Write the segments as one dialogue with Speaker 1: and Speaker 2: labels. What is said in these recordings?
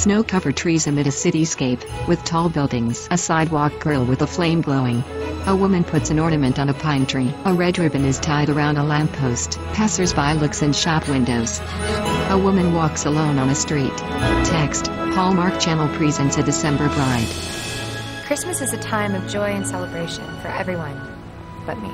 Speaker 1: Snow-covered trees amid a cityscape, with tall buildings. A sidewalk grill with a flame glowing. A woman puts an ornament on a pine tree. A red ribbon is tied around a lamppost. Passers-by looks in shop windows. A woman walks alone on a street. Text, Hallmark Channel presents A December Bride.
Speaker 2: Christmas is a time of joy and celebration for everyone but me.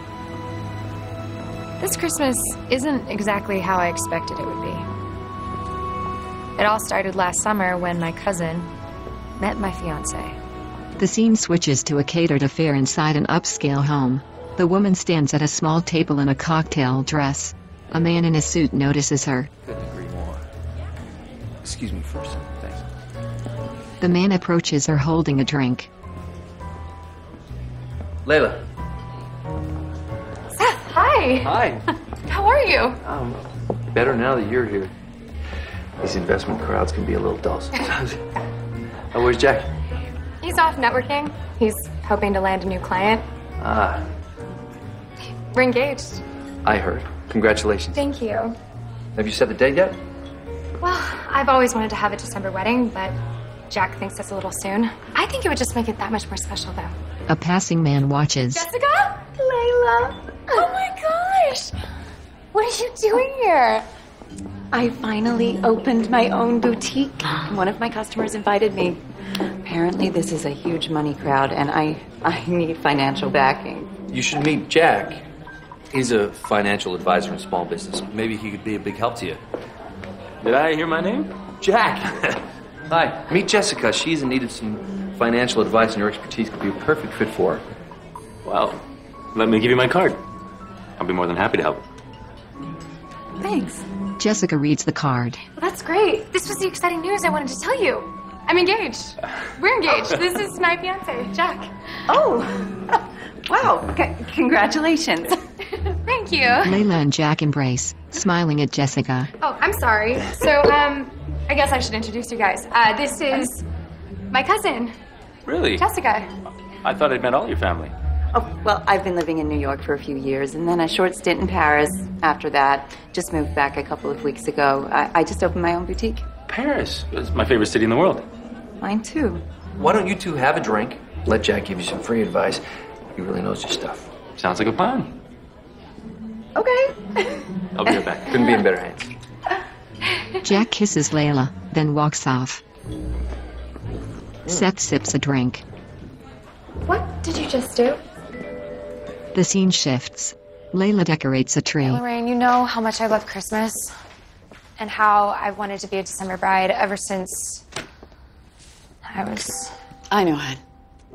Speaker 2: This Christmas isn't exactly how I expected it would be. It all started last summer when my cousin met my fiancé.
Speaker 1: The scene switches to a catered affair inside an upscale home. The woman stands at a small table in a cocktail dress. A man in a suit notices her.
Speaker 3: Couldn't agree more. Excuse me first. Thanks.
Speaker 1: The man approaches her holding a drink.
Speaker 3: Layla.
Speaker 2: Seth, hi!
Speaker 3: Hi.
Speaker 2: How are you?
Speaker 3: Better now that you're here. These investment crowds can be a little dull sometimes. Oh, where's Jack?
Speaker 2: He's off networking. He's hoping to land a new client.
Speaker 3: Ah,
Speaker 2: We're engaged.
Speaker 3: I heard. Congratulations.
Speaker 2: Thank you.
Speaker 3: Have you set the date yet?
Speaker 2: Well, I've always wanted to have a December wedding, but Jack thinks that's a little soon. I think it would just make it that much more special, though.
Speaker 1: A passing man watches.
Speaker 2: Jessica? Layla? Oh my gosh! What are you doing here?
Speaker 4: I finally opened my own boutique. One of my customers invited me. Apparently this is a huge money crowd and I need financial backing.
Speaker 3: You should meet Jack. He's a financial advisor in small business. Maybe he could be a big help to you.
Speaker 5: Did I hear my name?
Speaker 3: Jack! Hi. Meet Jessica. She's in need of some financial advice, and your expertise could be a perfect fit for her.
Speaker 5: Well, let me give you my card. I'll be more than happy to help.
Speaker 4: Thanks.
Speaker 1: Jessica reads the card.
Speaker 2: Well, that's great. This was the exciting news I wanted to tell you. I'm engaged. We're engaged. This is my fiance, Jack.
Speaker 4: Oh, wow. Congratulations.
Speaker 2: Thank you.
Speaker 1: Layla and Jack embrace, smiling at Jessica.
Speaker 2: Oh, I'm sorry. So, I guess I should introduce you guys. This is my cousin,
Speaker 5: Really?
Speaker 2: Jessica.
Speaker 5: I thought I'd met all your family.
Speaker 4: Oh, well, I've been living in New York for a few years and then a short stint in Paris after that. Just moved back a couple of weeks ago. I just opened my own boutique.
Speaker 5: Paris is my favorite city in the world.
Speaker 4: Mine too.
Speaker 3: Why don't you two have a drink? Let Jack give you some free advice. He really knows your stuff.
Speaker 5: Sounds like a plan.
Speaker 4: Okay.
Speaker 5: I'll be right back.
Speaker 3: Couldn't be in better hands.
Speaker 1: Jack kisses Layla, then walks off. Seth sips a drink.
Speaker 2: What did you just do?
Speaker 1: The scene shifts. Layla decorates a tree.
Speaker 2: Lorraine, you know how much I love Christmas and how I've wanted to be a December bride ever since
Speaker 4: I know, hon.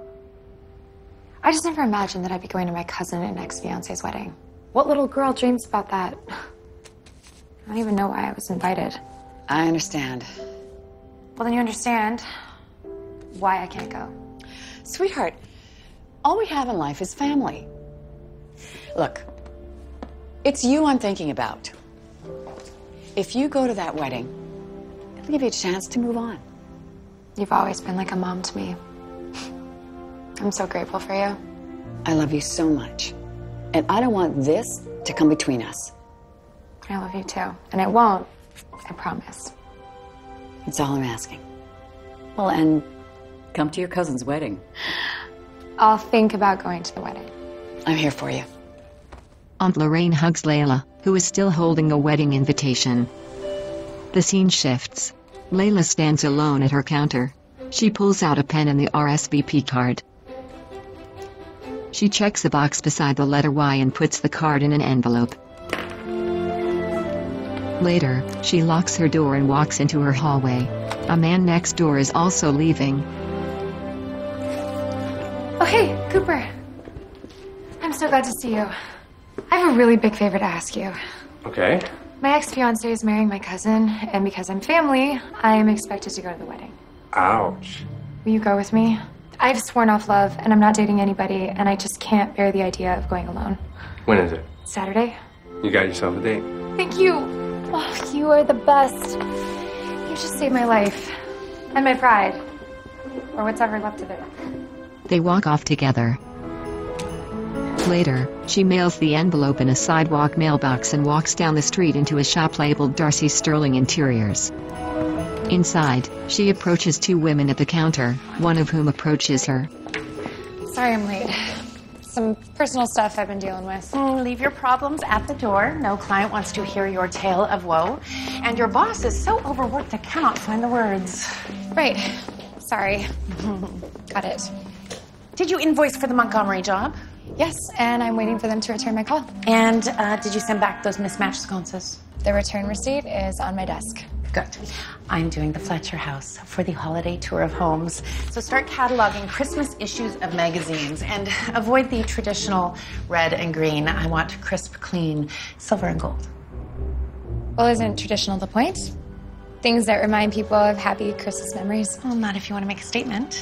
Speaker 2: I just never imagined that I'd be going to my cousin and ex-fiance's wedding. What little girl dreams about that? I don't even know why I was invited.
Speaker 4: I understand.
Speaker 2: Well, then you understand why I can't go.
Speaker 4: Sweetheart, all we have in life is family. Look, it's you I'm thinking about. If you go to that wedding, it'll give you a chance to move on.
Speaker 2: You've always been like a mom to me. I'm so grateful for you.
Speaker 4: I love you so much. And I don't want this to come between us.
Speaker 2: I love you too. And it won't. I promise.
Speaker 4: That's all I'm asking. Well, and come to your cousin's wedding.
Speaker 2: I'll think about going to the wedding.
Speaker 4: I'm here for you.
Speaker 1: Aunt Lorraine hugs Layla, who is still holding a wedding invitation. The scene shifts. Layla stands alone at her counter. She pulls out a pen and the RSVP card. She checks a box beside the letter Y and puts the card in an envelope. Later, she locks her door and walks into her hallway. A man next door is also leaving.
Speaker 2: Oh, hey, Cooper. I'm so glad to see you. I have a really big favor to ask you.
Speaker 5: Okay.
Speaker 2: My ex-fiancé is marrying my cousin, and because I'm family, I am expected to go to the wedding.
Speaker 5: Ouch.
Speaker 2: Will you go with me? I've sworn off love, and I'm not dating anybody, and I just can't bear the idea of going alone.
Speaker 5: When is it?
Speaker 2: Saturday?
Speaker 5: You got yourself a date.
Speaker 2: Thank you. Oh, you are the best. You just saved my life. And my pride. Or what's ever left of it.
Speaker 1: They walk off together. Later, she mails the envelope in a sidewalk mailbox and walks down the street into a shop labeled Darcy Sterling Interiors. Inside, she approaches two women at the counter, one of whom approaches her.
Speaker 2: Sorry I'm late. Some personal stuff I've been dealing with.
Speaker 6: Leave your problems at the door. No client wants to hear your tale of woe. And your boss is so overworked I cannot find the words.
Speaker 2: Right. Sorry. Got it.
Speaker 6: Did you invoice for the Montgomery job?
Speaker 2: Yes, and I'm waiting for them to return my call.
Speaker 6: And did you send back those mismatched sconces?
Speaker 2: The return receipt is on my desk.
Speaker 6: Good. I'm doing the Fletcher House for the holiday tour of homes. So start cataloging Christmas issues of magazines and avoid the traditional red and green. I want crisp, clean, silver and gold.
Speaker 2: Well, isn't traditional the point? Things that remind people of happy Christmas memories.
Speaker 6: Well, not if you want to make a statement.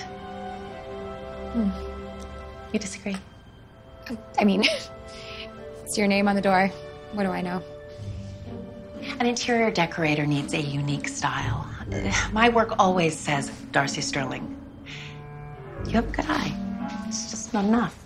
Speaker 6: You disagree?
Speaker 2: I mean, it's your name on the door. What do I know?
Speaker 6: An interior decorator needs a unique style. My work always says Darcy Sterling. You have a good eye. It's just not enough.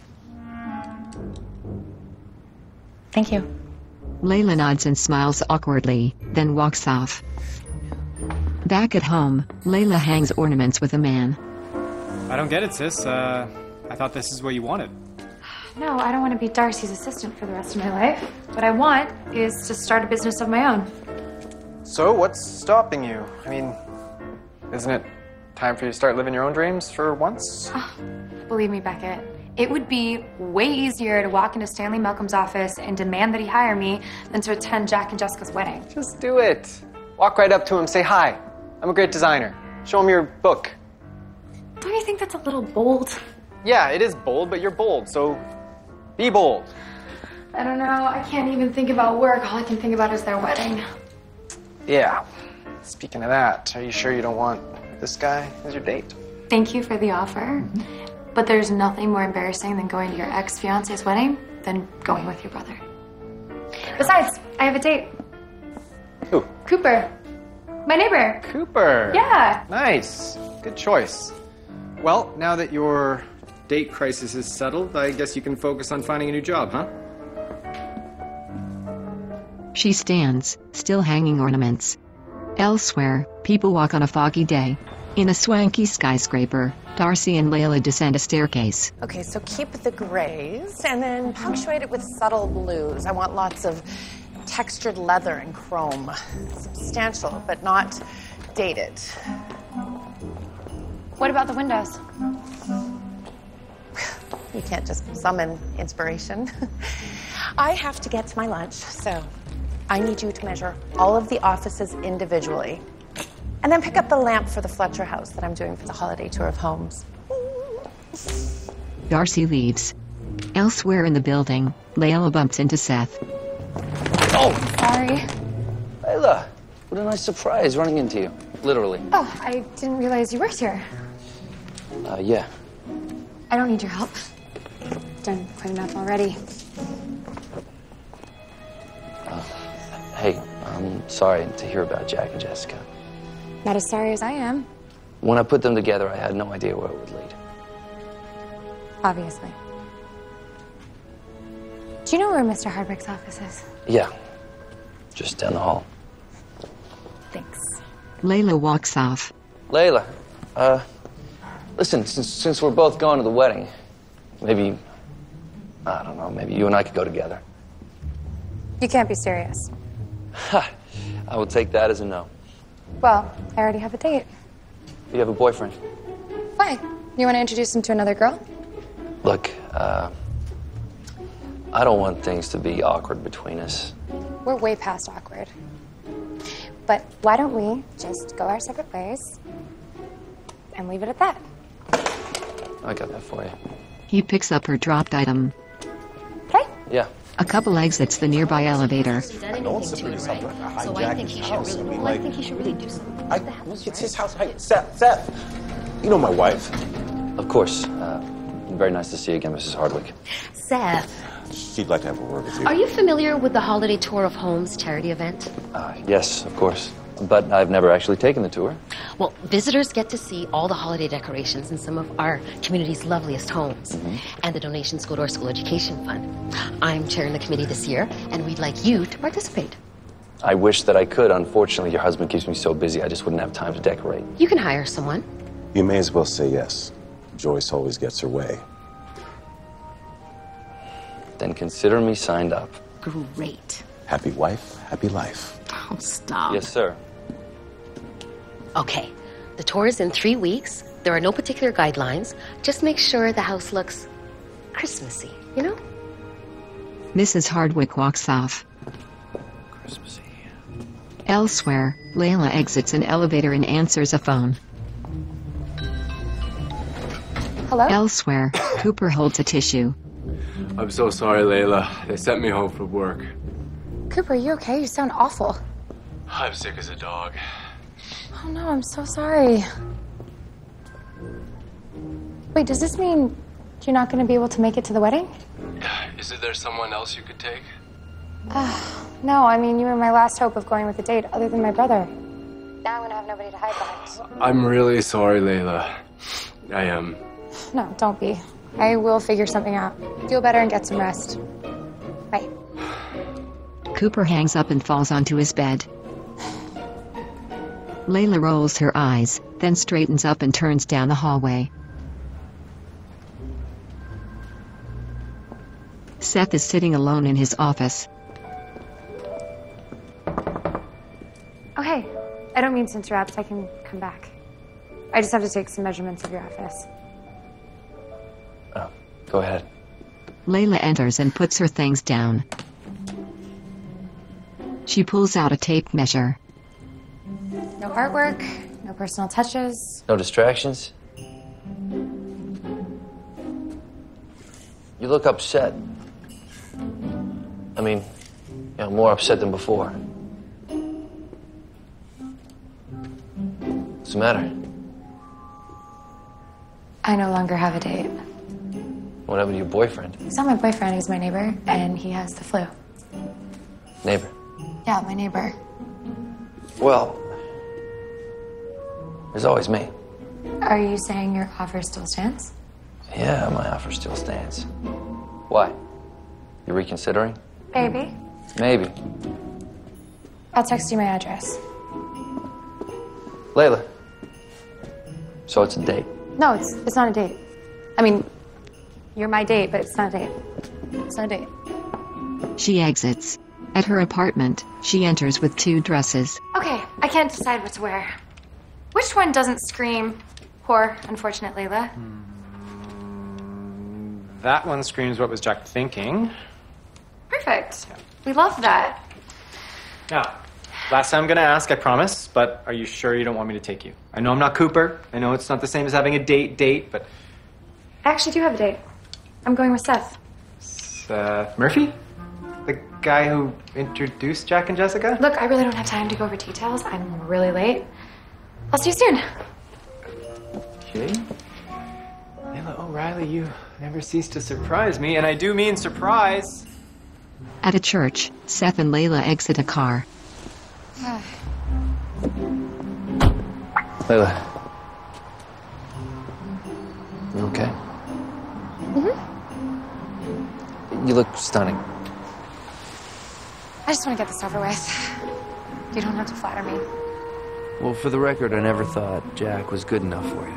Speaker 6: Thank you.
Speaker 1: Layla nods and smiles awkwardly, then walks off. Back at home, Layla hangs ornaments with a man.
Speaker 7: I don't get it, sis. I thought this is what you wanted.
Speaker 2: No, I don't want to be Darcy's assistant for the rest of my life. What I want is to start a business of my own.
Speaker 8: So, what's stopping you? I mean, isn't it time for you to start living your own dreams for once?
Speaker 2: Believe me, Beckett, it would be way easier to walk into Stanley Malcolm's office and demand that he hire me than to attend Jack and Jessica's wedding.
Speaker 8: Just do it. Walk right up to him, say, "Hi, I'm a great designer." Show him your book.
Speaker 2: Don't you think that's a little bold?
Speaker 8: Yeah, it is bold, but you're bold, so be bold.
Speaker 2: I don't know. I can't even think about work. All I can think about is their wedding.
Speaker 8: Yeah. Speaking of that, are you sure you don't want this guy as your date?
Speaker 2: Thank you for the offer. But there's nothing more embarrassing than going to your ex-fiance's wedding than going with your brother. Besides, I have a date.
Speaker 8: Who?
Speaker 2: Cooper. My neighbor.
Speaker 8: Cooper.
Speaker 2: Yeah.
Speaker 8: Nice. Good choice. Well, now that your date crisis is settled, I guess you can focus on finding a new job, huh?
Speaker 1: She stands, still hanging ornaments. Elsewhere, people walk on a foggy day. In a swanky skyscraper, Darcy and Layla descend a staircase.
Speaker 6: Okay, so keep the grays and then punctuate it with subtle blues. I want lots of textured leather and chrome. Substantial, but not dated.
Speaker 2: What about the windows?
Speaker 6: You can't just summon inspiration. I have to get to my lunch, so I need you to measure all of the offices individually. And then pick up the lamp for the Fletcher House that I'm doing for the holiday tour of homes.
Speaker 1: Darcy leaves. Elsewhere in the building, Layla bumps into Seth.
Speaker 3: Oh,
Speaker 2: Sorry.
Speaker 3: Layla, what a nice surprise running into you. Literally.
Speaker 2: Oh, I didn't realize you worked here.
Speaker 3: Yeah.
Speaker 2: I don't need your help. Done quite enough already.
Speaker 3: Hey, I'm sorry to hear about Jack and Jessica.
Speaker 2: Not as sorry as I am,
Speaker 3: When I put them together, I had no idea where it would lead.
Speaker 2: obviously. Do you know where Mr. Hardwick's office is?
Speaker 3: Yeah, just down the hall.
Speaker 2: Thanks.
Speaker 1: Layla walks off.
Speaker 3: Layla, listen, since we're both going to the wedding, maybe, I don't know, maybe you and I could go together.
Speaker 2: You can't be serious.
Speaker 3: Ha! I will take that as a no.
Speaker 2: Well, I already have a date.
Speaker 3: You have a boyfriend?
Speaker 2: Why? You want to introduce him to another girl?
Speaker 3: Look, I don't want things to be awkward between us.
Speaker 2: We're way past awkward. But why don't we just go our separate ways and leave it at that?
Speaker 3: I got that for you.
Speaker 1: He picks up her dropped item.
Speaker 2: Okay?
Speaker 3: Yeah.
Speaker 1: A couple exits the nearby elevator.
Speaker 9: I know it's a pretty something like a hijack his house. I mean, like,
Speaker 10: I think he should really do something.
Speaker 9: it's his house. Hey, Seth, you know my wife.
Speaker 3: Of course. Very nice to see you again, Mrs. Hardwick.
Speaker 10: Seth,
Speaker 9: She'd like to have a word with you.
Speaker 10: are you familiar with the Holiday Tour of Homes charity event?
Speaker 3: Yes, of course. But I've never actually taken the tour.
Speaker 10: Well, visitors get to see all the holiday decorations in some of our community's loveliest homes. And the donations go to our school education fund. I'm chairing the committee this year, and we'd like you to participate.
Speaker 3: I wish that I could. Unfortunately, your husband keeps me so busy, I just wouldn't have time to decorate.
Speaker 10: You can hire someone.
Speaker 9: You may as well say yes. Joyce always gets her way.
Speaker 3: Then consider me signed up.
Speaker 10: Great.
Speaker 9: Happy wife, happy life.
Speaker 10: Oh, stop.
Speaker 3: Yes, sir.
Speaker 10: Okay. The tour is in 3 weeks. There are no particular guidelines. Just make sure the house looks Christmassy, you know?
Speaker 1: Mrs. Hardwick walks off.
Speaker 3: Christmassy.
Speaker 1: Elsewhere, Layla exits an elevator and answers a phone.
Speaker 2: Hello?
Speaker 1: Elsewhere, Cooper holds a tissue.
Speaker 11: I'm so sorry, Layla. They sent me home from work.
Speaker 2: Cooper, you okay? You sound awful.
Speaker 11: I'm sick as a dog.
Speaker 2: Oh no, I'm so sorry. Wait, does this mean you're not going to be able to make it to the wedding?
Speaker 11: Isn't there someone else you could take?
Speaker 2: No, I mean, you were my last hope of going with a date other than my brother. Now I'm going to have nobody to hide behind.
Speaker 11: I'm really sorry, Layla. I am.
Speaker 2: No, don't be. I will figure something out. Feel better and get some rest. Bye.
Speaker 1: Cooper hangs up and falls onto his bed. Layla rolls her eyes, then straightens up and turns down the hallway. Seth is sitting alone in his office.
Speaker 2: Oh, hey. I don't mean to interrupt. I can come back. I just have to take some measurements of your office.
Speaker 3: Oh, go ahead.
Speaker 1: Layla enters and puts her things down. She pulls out a tape measure.
Speaker 2: No artwork, no personal touches.
Speaker 3: No distractions? You look upset. I mean, more upset than before. What's the matter?
Speaker 2: I no longer have a date.
Speaker 3: What happened to your boyfriend?
Speaker 2: He's not my boyfriend, he's my neighbor, and he has the flu.
Speaker 3: Neighbor?
Speaker 2: Yeah, my neighbor.
Speaker 3: Well, there's always me.
Speaker 2: Are you saying your offer still stands?
Speaker 3: Yeah, my offer still stands. Why? You reconsidering?
Speaker 2: Maybe.
Speaker 3: Maybe.
Speaker 2: I'll text you my address.
Speaker 3: Layla. So it's a date.
Speaker 2: No, it's not a date. I mean, you're my date, but it's not a date. It's not a date.
Speaker 1: She exits. At her apartment, she enters with 2 dresses.
Speaker 2: Okay, I can't decide what to wear. Which one doesn't scream poor, unfortunate Layla?
Speaker 8: That one screams what was Jack thinking.
Speaker 2: Perfect. We love that.
Speaker 8: Now, last time I'm gonna ask, I promise, but are you sure you don't want me to take you? I know I'm not Cooper. I know it's not the same as having a date, but...
Speaker 2: I actually do have a date. I'm going with Seth.
Speaker 8: Seth Murphy? The guy who introduced Jack and Jessica?
Speaker 2: Look, I really don't have time to go over details. I'm really late. I'll see you soon.
Speaker 8: Okay. Layla O'Reilly, you never cease to surprise me, and I do mean surprise.
Speaker 1: At a church, Seth and Layla exit a car.
Speaker 3: Layla. You okay? You look stunning.
Speaker 2: I just want to get this over with. You don't have to flatter me.
Speaker 3: Well, for the record, I never thought Jack was good enough for you.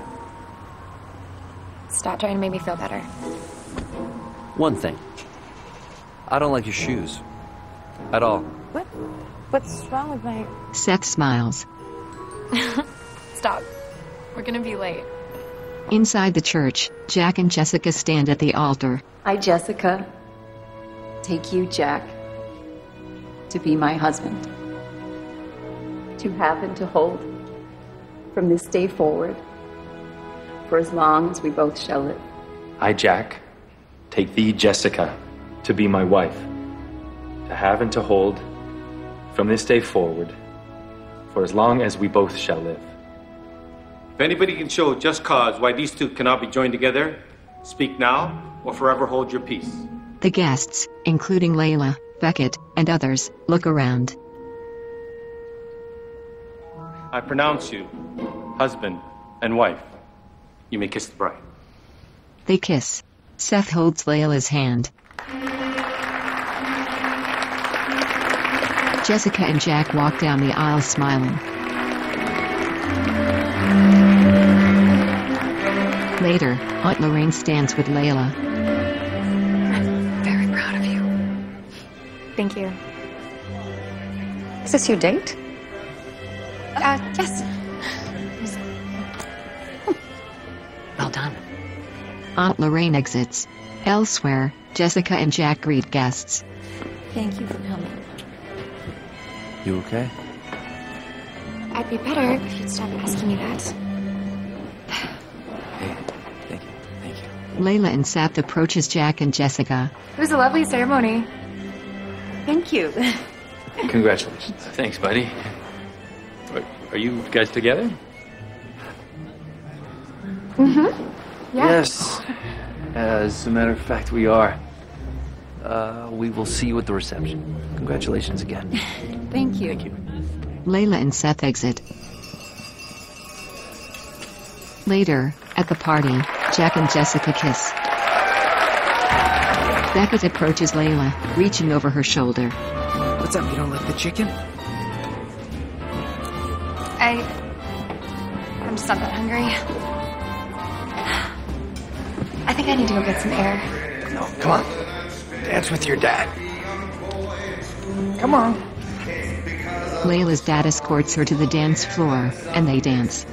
Speaker 2: Stop trying to make me feel better.
Speaker 3: One thing. I don't like your shoes. At all.
Speaker 2: What? What's wrong with my...
Speaker 1: Seth smiles.
Speaker 2: Stop. We're gonna be late.
Speaker 1: Inside the church, Jack and Jessica stand at the altar.
Speaker 12: I, Jessica, take you, Jack, to be my husband, to have and to hold from this day forward, for as long as we both shall live.
Speaker 5: I, Jack, take thee, Jessica, to be my wife, to have and to hold from this day forward, for as long as we both shall live.
Speaker 13: If anybody can show just cause why these two cannot be joined together, speak now or forever hold your peace.
Speaker 1: The guests, including Layla, Beckett, and others, look around.
Speaker 13: I pronounce you husband and wife. You may kiss the bride.
Speaker 1: They kiss. Seth holds Layla's hand. Jessica and Jack walk down the aisle smiling. Later, Aunt Lorraine stands with Layla.
Speaker 2: I'm very proud of you. Thank you.
Speaker 4: Is this your date?
Speaker 2: Yes.
Speaker 4: Well done.
Speaker 1: Aunt Lorraine exits. Elsewhere, Jessica and Jack greet guests.
Speaker 12: Thank you for coming.
Speaker 3: You okay?
Speaker 2: I'd be better if you'd stop asking me that.
Speaker 3: Hey, thank you. Thank you.
Speaker 1: Layla and Seth approaches Jack and Jessica.
Speaker 2: It was a lovely ceremony.
Speaker 12: Thank you.
Speaker 5: Congratulations. Thanks, buddy. Are you guys together?
Speaker 2: Mm-hmm. Yeah.
Speaker 3: Yes. As a matter of fact, we are. We will see you at the reception. Congratulations again.
Speaker 12: Thank you.
Speaker 3: Thank you.
Speaker 1: Layla and Seth exit. Later, at the party, Jack and Jessica kiss. Beckett approaches Layla, reaching over her shoulder.
Speaker 14: What's up? You don't like the chicken?
Speaker 2: I'm just not that hungry. I think I need to go get some air.
Speaker 14: No, come on. Dance with your dad. Come on.
Speaker 1: Layla's dad escorts her to the dance floor, and they dance.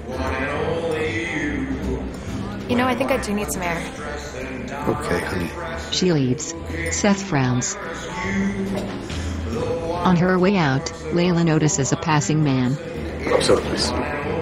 Speaker 2: You know, I think I do need some air.
Speaker 14: Okay, honey.
Speaker 1: She leaves. Seth frowns. On her way out, Layla notices a passing man.
Speaker 14: So please.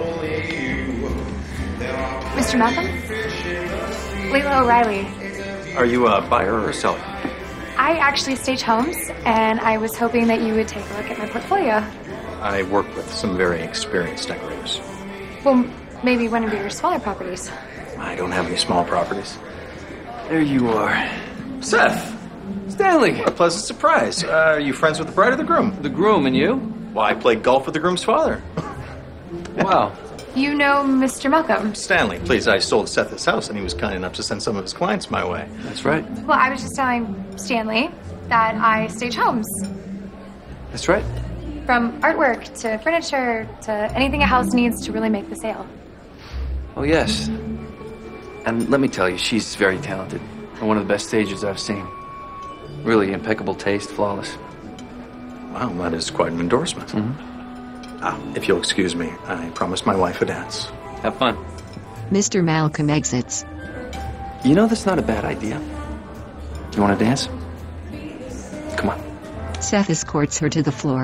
Speaker 2: Mr. Malcolm? Layla O'Reilly.
Speaker 8: Are you a buyer or a seller?
Speaker 2: I actually stage homes, and I was hoping that you would take a look at my portfolio.
Speaker 8: I work with some very experienced decorators.
Speaker 2: Well, maybe one of your smaller properties.
Speaker 8: I don't have any small properties.
Speaker 3: There you are.
Speaker 8: Seth! Stanley! What a pleasant surprise. Are you friends with the bride or the groom?
Speaker 3: The groom and you?
Speaker 8: Well, I played golf with the groom's father.
Speaker 3: Wow.
Speaker 2: You know Mr. Malcolm?
Speaker 8: Stanley, please, I sold Seth his house and he was kind enough to send some of his clients my way.
Speaker 3: That's right.
Speaker 2: Well, I was just telling Stanley that I stage homes.
Speaker 3: That's right.
Speaker 2: From artwork to furniture to anything a house needs to really make the sale.
Speaker 3: Oh, yes. And let me tell you, she's very talented. And one of the best stagers I've seen. Really impeccable taste, flawless.
Speaker 8: Wow, that is quite an endorsement.
Speaker 3: Mm-hmm.
Speaker 8: If you'll excuse me, I promised my wife a dance.
Speaker 3: Have fun.
Speaker 1: Mr. Malcolm exits.
Speaker 3: You know, that's not a bad idea. You want to dance? Come on.
Speaker 1: Seth escorts her to the floor.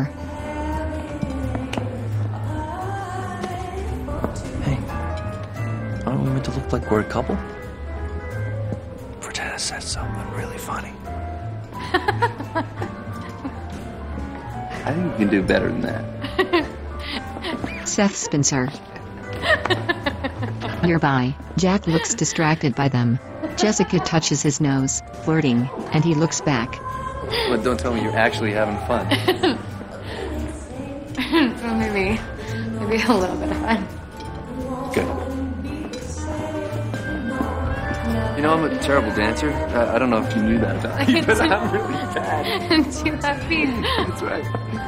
Speaker 3: Hey, aren't we meant to look like we're a couple? Pretend I said something really funny. I think we can do better than that.
Speaker 1: Seth spins her. Nearby, Jack looks distracted by them. Jessica touches his nose, flirting, and he looks back.
Speaker 3: But don't tell me you're actually having fun.
Speaker 2: Well, maybe a little bit of fun.
Speaker 3: Good. You know, I'm a terrible dancer. I don't know if you knew that about me, but I'm really bad.
Speaker 2: Do you have feet?
Speaker 3: That's right.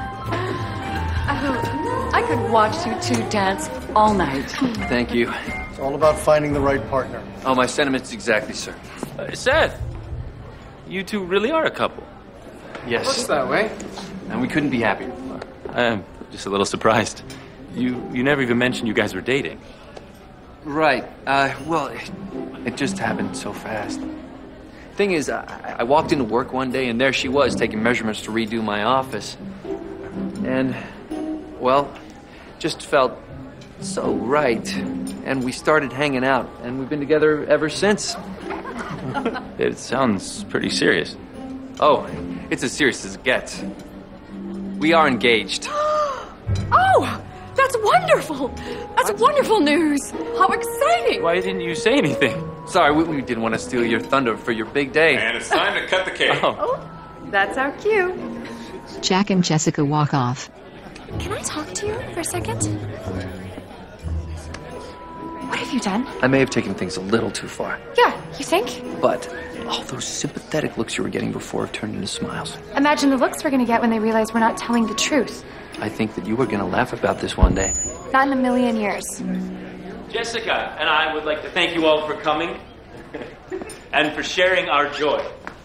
Speaker 4: I could watch you two dance all night.
Speaker 3: Thank you.
Speaker 9: It's all about finding the right partner.
Speaker 3: Oh, my sentiments exactly, sir.
Speaker 5: Seth, you two really are a couple.
Speaker 3: Yes.
Speaker 7: Looks that way.
Speaker 3: And we couldn't be happier.
Speaker 5: I'm just a little surprised. You never even mentioned you guys were dating.
Speaker 3: Right. Well, it just happened so fast. Thing is, I walked into work one day, and there she was, taking measurements to redo my office. And, well, just felt so right. And we started hanging out, and we've been together ever since.
Speaker 5: It sounds pretty serious.
Speaker 3: Oh, it's as serious as it gets. We are engaged.
Speaker 4: Oh, that's wonderful. That's wonderful news. How exciting.
Speaker 5: Why didn't you say anything?
Speaker 3: Sorry, we didn't want to steal your thunder for your big day.
Speaker 13: And it's time to cut the cake.
Speaker 5: Oh.
Speaker 12: That's our cue.
Speaker 1: Jack and Jessica walk off.
Speaker 2: Can I talk to you for a second? What if have you done?
Speaker 3: I may have taken things a little too far,
Speaker 2: Yeah, you think?
Speaker 3: but all those sympathetic looks you were getting before have turned into smiles.
Speaker 2: Imagine the looks we're gonna get when they realize we're not telling the truth.
Speaker 3: I think that you were going to laugh about this one day.
Speaker 2: Not in a million years.
Speaker 5: Jessica and I would like to thank you all for coming and for sharing our joy.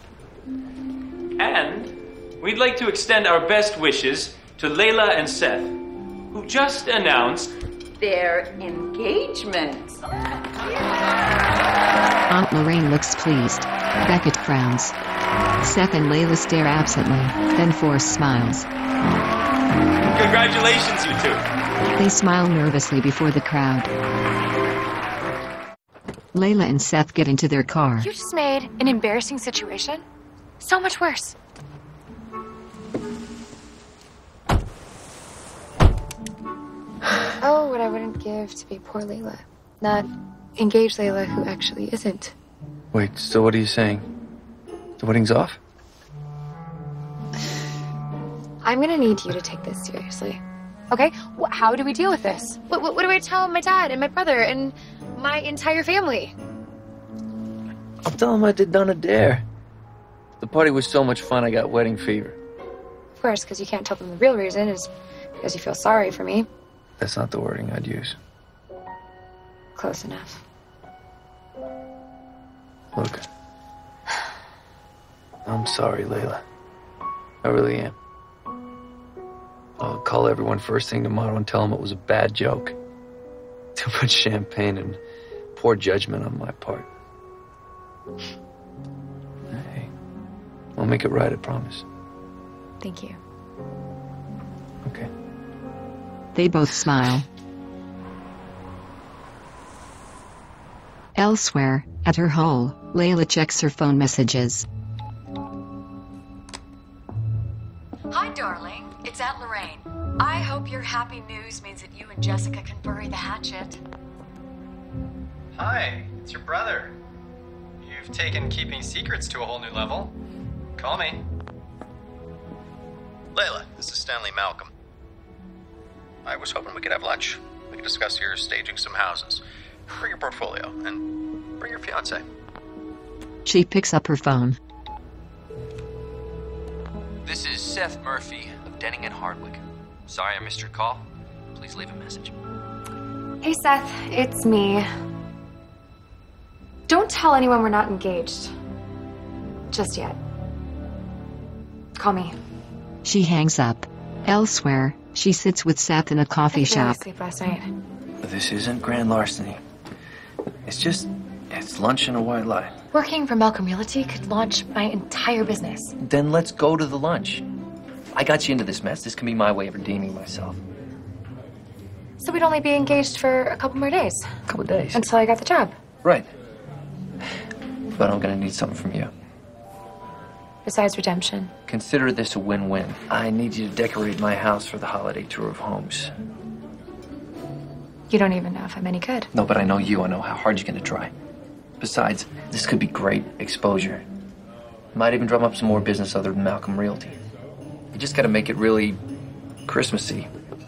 Speaker 5: And we'd like to extend our best wishes to Layla and Seth, who just announced
Speaker 4: Their engagement.
Speaker 1: Aunt Lorraine looks pleased. Beckett frowns. Seth and Layla stare absently, then Force smiles.
Speaker 5: Congratulations, you two.
Speaker 1: They smile nervously before the crowd. Layla and Seth get into their car.
Speaker 2: You just made an embarrassing situation so much worse. Oh, what I wouldn't give to be poor Layla. Not engaged Layla who actually isn't.
Speaker 3: Wait, so what are you saying? The wedding's off?
Speaker 2: I'm gonna need you to take this seriously. Okay? How do we deal with this? What do I tell my dad and my brother and my entire family?
Speaker 3: I'll tell them I did Done a Dare. The party was so much fun, I got wedding fever.
Speaker 2: Of course, because you can't tell them the real reason is because you feel sorry for me.
Speaker 3: That's not the wording I'd use.
Speaker 2: Close enough.
Speaker 3: Look. I'm sorry, Layla. I really am. I'll call everyone first thing tomorrow and tell them it was a bad joke. Too much champagne and poor judgment on my part. Hey, I'll make it right, I promise.
Speaker 2: Thank you.
Speaker 3: Okay.
Speaker 1: They both smile. Elsewhere, at her hole, Layla checks her phone messages.
Speaker 15: Hi, darling. It's Aunt Lorraine. I hope your happy news means that you and Jessica can bury the hatchet.
Speaker 8: Hi, it's your brother. You've taken keeping secrets to a whole new level. Call me.
Speaker 16: Layla, this is Stanley Malcolm. I was hoping we could have lunch. We could discuss your staging some houses. Bring your portfolio and bring your fiance.
Speaker 1: She picks up her phone.
Speaker 3: This is Seth Murphy of Denning and Hardwick. Sorry I missed your call. Please leave a message.
Speaker 2: Hey, Seth. It's me. Don't tell anyone we're not engaged. Just yet. Call me.
Speaker 1: She hangs up. Elsewhere, she sits with Seth in a coffee shop.
Speaker 2: Sleep last night.
Speaker 3: This isn't grand larceny. It's lunch and a white lie.
Speaker 2: Working for Malcolm Realty could launch my entire business.
Speaker 3: Then let's go to the lunch. I got you into this mess. This can be my way of redeeming myself.
Speaker 2: So we'd only be engaged for a couple more days.
Speaker 3: A couple of days.
Speaker 2: Until I got the job.
Speaker 3: Right. But I'm gonna need something from you.
Speaker 2: Besides redemption.
Speaker 3: Consider this a win-win. I need you to decorate my house for the holiday tour of homes.
Speaker 2: You don't even know if I'm any good.
Speaker 3: No, but I know you. I know how hard you're gonna try. Besides, this could be great exposure. Might even drum up some more business other than Malcolm Realty. You just gotta make it really Christmassy.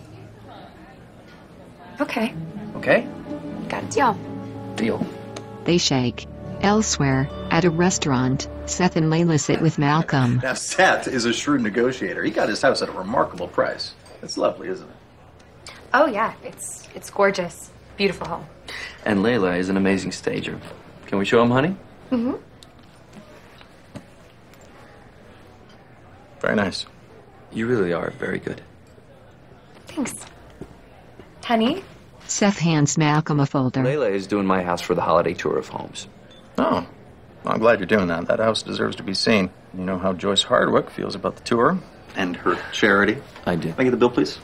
Speaker 2: Okay.
Speaker 3: Okay?
Speaker 2: Got a deal.
Speaker 3: Deal.
Speaker 1: They shake. Elsewhere, at a restaurant, Seth and Layla sit with Malcolm.
Speaker 14: Now, Seth is a shrewd negotiator. He got his house at a remarkable price. It's lovely, isn't it?
Speaker 2: Oh, yeah. It's gorgeous. Beautiful home.
Speaker 3: And Layla is an amazing stager. Can we show him, honey?
Speaker 2: Mm-hmm.
Speaker 14: Very nice.
Speaker 3: You really are very good.
Speaker 2: Thanks. Honey?
Speaker 1: Seth hands Malcolm a folder.
Speaker 3: Layla is doing my house for the holiday tour of homes.
Speaker 14: Oh, well, I'm glad you're doing that. That house deserves to be seen. You know how Joyce Hardwick feels about the tour and her charity.
Speaker 3: I do.
Speaker 14: Can I get the bill, please?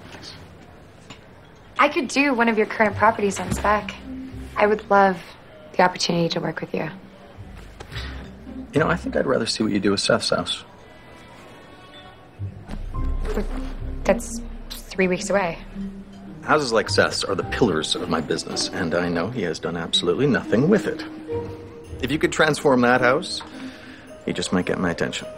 Speaker 2: I could do one of your current properties on spec. I would love the opportunity to work with you.
Speaker 14: You know, I think I'd rather see what you do with Seth's house.
Speaker 2: That's 3 weeks away.
Speaker 14: Houses like Seth's are the pillars of my business, and I know he has done absolutely nothing with it. If you could transform that house, he just might get my attention.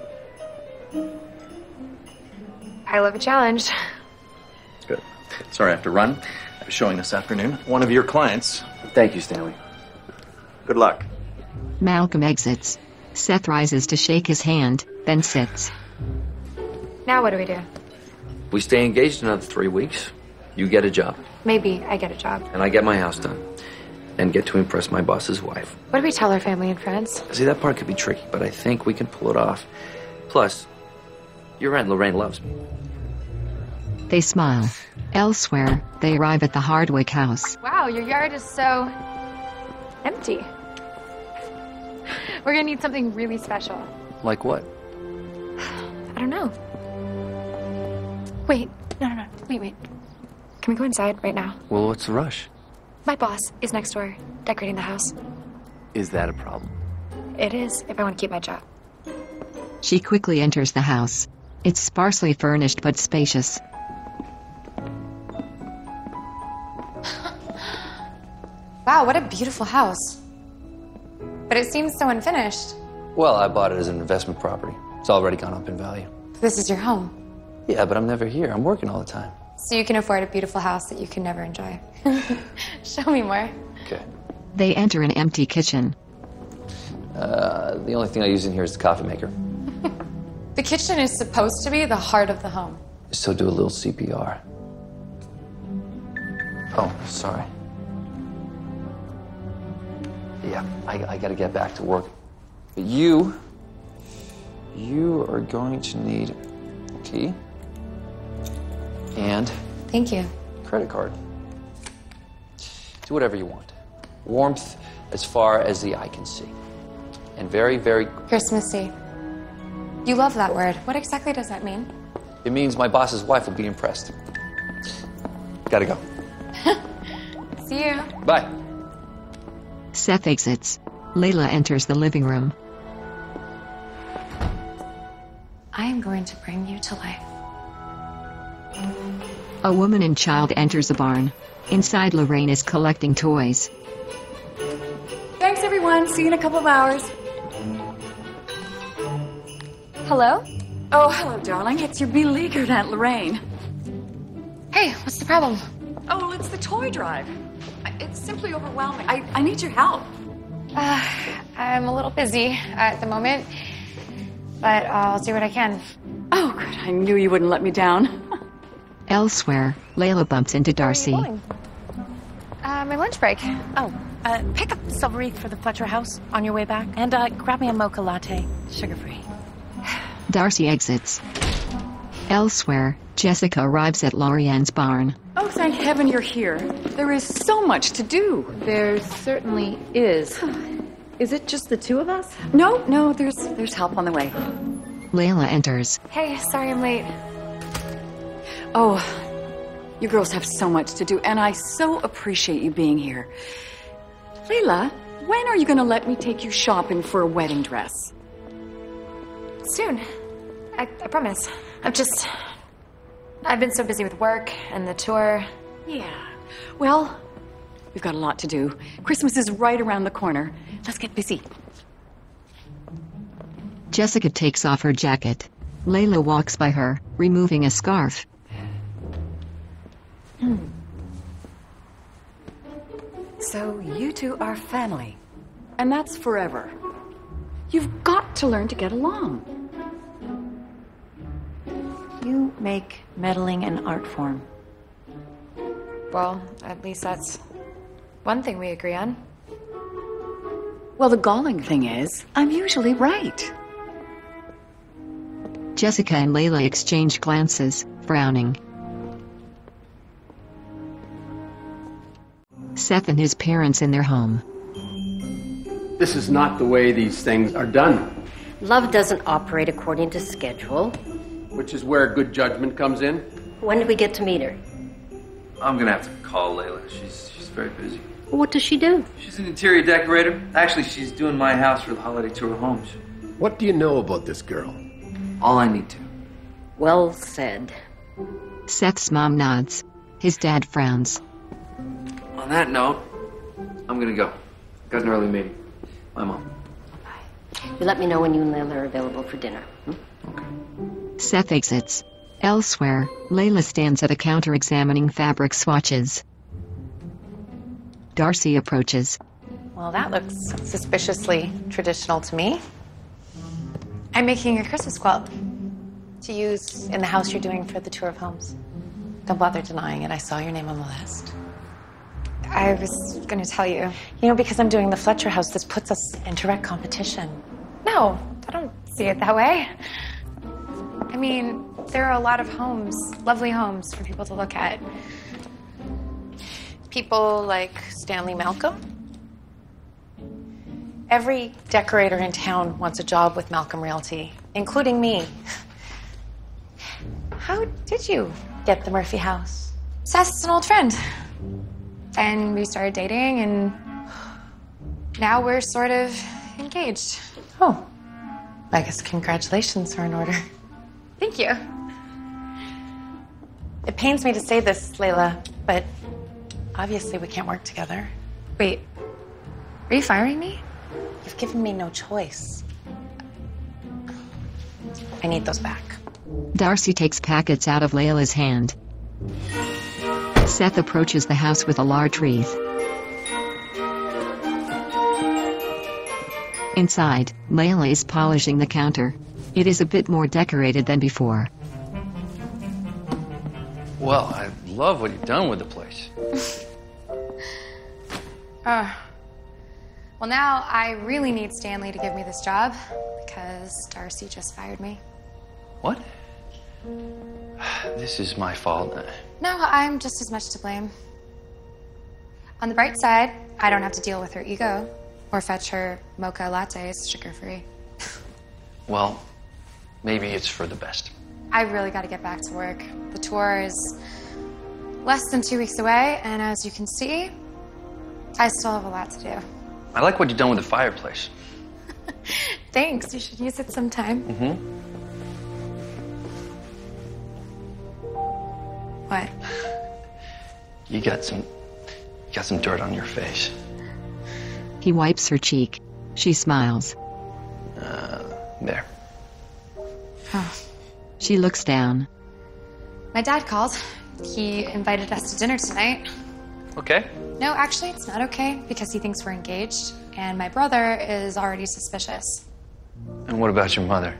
Speaker 2: I love a challenge.
Speaker 14: Good. Sorry, I have to run. showing this afternoon. One of your clients.
Speaker 3: Thank you, Stanley.
Speaker 14: Good luck.
Speaker 1: Malcolm exits. Seth rises to shake his hand, then sits.
Speaker 2: Now what do we do?
Speaker 3: We stay engaged another 3 weeks. You get a job,
Speaker 2: Maybe I get a job.
Speaker 3: and I get my house done. And get to impress my boss's wife.
Speaker 2: What do we tell our family and friends?
Speaker 3: See, that part could be tricky, but I think we can pull it off. Plus, your Aunt Lorraine loves me.
Speaker 1: They smile. Elsewhere, they arrive at the Hardwick house.
Speaker 2: Wow, your yard is so empty. We're gonna need something really special.
Speaker 3: Like what?
Speaker 2: I don't know. Wait, no. Wait. Can we go inside right now?
Speaker 3: Well, what's the rush?
Speaker 2: My boss is next door, decorating the house.
Speaker 3: Is that a problem?
Speaker 2: It is, if I want to keep my job.
Speaker 1: She quickly enters the house. It's sparsely furnished but spacious.
Speaker 2: Wow, what a beautiful house. But it seems so unfinished.
Speaker 3: Well, I bought it as an investment property. It's already gone up in value.
Speaker 2: This is your home,
Speaker 3: Yeah, but I'm never here. I'm working all the time.
Speaker 2: so you can afford a beautiful house that you can never enjoy. Show me more.
Speaker 3: Okay.
Speaker 1: They enter an empty kitchen.
Speaker 3: The only thing I use in here is the coffee maker.
Speaker 2: The kitchen is supposed to be the heart of the home.
Speaker 3: So do a little CPR. Oh, sorry. Yeah, I gotta get back to work. But you are going to need a key and
Speaker 2: Thank you.
Speaker 3: credit card. Do whatever you want. Warmth as far as the eye can see. And very, very...
Speaker 2: Christmassy. You love that word. What exactly does that mean?
Speaker 3: It means my boss's wife will be impressed. Gotta go.
Speaker 2: See you.
Speaker 3: Bye.
Speaker 1: Seth exits. Layla enters the living room.
Speaker 2: I am going to bring you to life.
Speaker 1: A woman and child enters the barn. Inside, Lorraine is collecting toys.
Speaker 12: Thanks, everyone. See you in a couple of hours.
Speaker 2: Hello?
Speaker 12: Oh, hello, darling. It's your beleaguered Aunt Lorraine.
Speaker 2: Hey, what's the problem?
Speaker 12: Oh, it's the toy drive. It's simply overwhelming. I need your help.
Speaker 2: I'm a little busy at the moment, but I'll do what I can.
Speaker 12: Oh, good. I knew you wouldn't let me down.
Speaker 1: Elsewhere, Layla bumps into Darcy.
Speaker 2: My lunch break.
Speaker 6: Oh, pick up Silvery for the Fletcher house on your way back. And grab me a mocha latte, sugar-free.
Speaker 1: Darcy exits. Elsewhere, Jessica arrives at Lorianne's barn.
Speaker 12: Oh, thank heaven you're here. There is so much to do.
Speaker 17: There certainly is. Is it just the two of us?
Speaker 12: No, there's help on the way.
Speaker 1: Layla enters.
Speaker 2: Hey, sorry I'm late.
Speaker 12: Oh, you girls have so much to do, and I so appreciate you being here. Layla, when are you going to let me take you shopping for a wedding dress?
Speaker 2: Soon. I promise. I've been so busy with work and the tour.
Speaker 12: Yeah. Well, we've got a lot to do. Christmas is right around the corner. Let's get busy.
Speaker 1: Jessica takes off her jacket. Layla walks by her, removing a scarf.
Speaker 12: So you two are family, and that's forever. You've got to learn to get along.
Speaker 6: You make meddling an art form.
Speaker 2: Well, at least that's one thing we agree on.
Speaker 12: Well, the galling thing is, I'm usually right.
Speaker 1: Jessica and Layla exchange glances, frowning. Seth and his parents in their home.
Speaker 18: This is not the way these things are done.
Speaker 10: Love doesn't operate according to schedule.
Speaker 18: Which is where good judgment comes in.
Speaker 10: When did we get to meet her?
Speaker 3: I'm gonna have to call Layla. She's very busy.
Speaker 10: What does she do?
Speaker 3: She's an interior decorator. Actually, she's doing my house for the holiday tour of homes.
Speaker 18: What do you know about this girl?
Speaker 3: All I need to.
Speaker 10: Well said.
Speaker 1: Seth's mom nods. His dad frowns.
Speaker 3: On that note, I'm gonna go. Got an early meeting. Bye, Mom.
Speaker 10: You let me know when you and Layla are available for dinner.
Speaker 1: Seth exits. Elsewhere, Layla stands at a counter examining fabric swatches. Darcy approaches.
Speaker 6: Well, that looks suspiciously traditional to me.
Speaker 2: I'm making a Christmas quilt to use in the house you're doing for the tour of homes.
Speaker 6: Don't bother denying it. I saw your name on the list.
Speaker 2: I was going to tell you.
Speaker 6: You know, because I'm doing the Fletcher house, this puts us in direct competition.
Speaker 2: No, I don't see it that way. I mean, there are a lot of homes, lovely homes for people to look at.
Speaker 6: People like Stanley Malcolm. Every decorator in town wants a job with Malcolm Realty, including me. How did you get the Murphy house?
Speaker 2: Seth's an old friend. And we started dating, and now we're sort of engaged.
Speaker 6: Oh, I guess congratulations are in order.
Speaker 2: Thank you.
Speaker 6: It pains me to say this, Layla, but obviously we can't work together.
Speaker 2: Wait, are you firing me?
Speaker 6: You've given me no choice. I need those back.
Speaker 1: Darcy takes packets out of Layla's hand. Seth approaches the house with a large wreath. Inside, Layla is polishing the counter. It is a bit more decorated than before.
Speaker 3: Well, I love what you've done with the place.
Speaker 2: Well, now I really need Stanley to give me this job because Darcy just fired me.
Speaker 3: What? This is my fault.
Speaker 2: No, I'm just as much to blame. On the bright side, I don't have to deal with her ego or fetch her mocha lattes sugar-free.
Speaker 3: Well, maybe it's for the best.
Speaker 2: I really got to get back to work. The tour is less than 2 weeks away, and as you can see, I still have a lot to do.
Speaker 3: I like what you've done with the fireplace.
Speaker 2: Thanks, you should use it sometime.
Speaker 3: Mm-hmm.
Speaker 2: What?
Speaker 3: You got some dirt on your face.
Speaker 1: He wipes her cheek. She smiles.
Speaker 3: There.
Speaker 2: Oh.
Speaker 1: She looks down.
Speaker 2: My dad called. He invited us to dinner tonight.
Speaker 3: Okay.
Speaker 2: No, actually, it's not okay because he thinks we're engaged, and my brother is already suspicious.
Speaker 3: And what about your mother?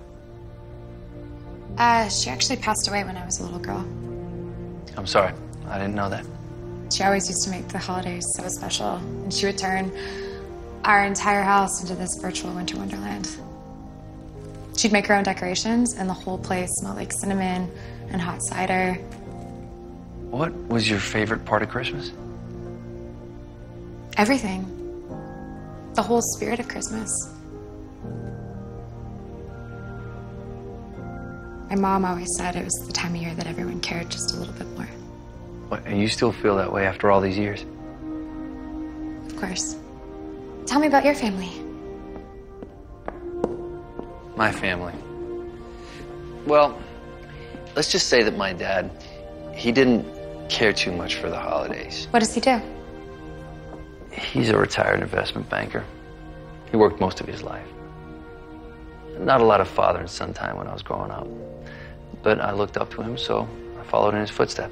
Speaker 2: She actually passed away when I was a little girl.
Speaker 3: I'm sorry. I didn't know that.
Speaker 2: She always used to make the holidays so special, and she would turn our entire house into this virtual winter wonderland. She'd make her own decorations, and the whole place smelled like cinnamon and hot cider.
Speaker 3: What was your favorite part of Christmas?
Speaker 2: Everything. The whole spirit of Christmas. My mom always said it was the time of year that everyone cared just a little bit more.
Speaker 3: What, and you still feel that way after all these years?
Speaker 2: Of course. Tell me about your family.
Speaker 3: My family. Well, let's just say that my dad, he didn't care too much for the holidays.
Speaker 2: What does he do?
Speaker 3: He's a retired investment banker. He worked most of his life. Not a lot of father and son time when I was growing up. But I looked up to him, so I followed in his footsteps.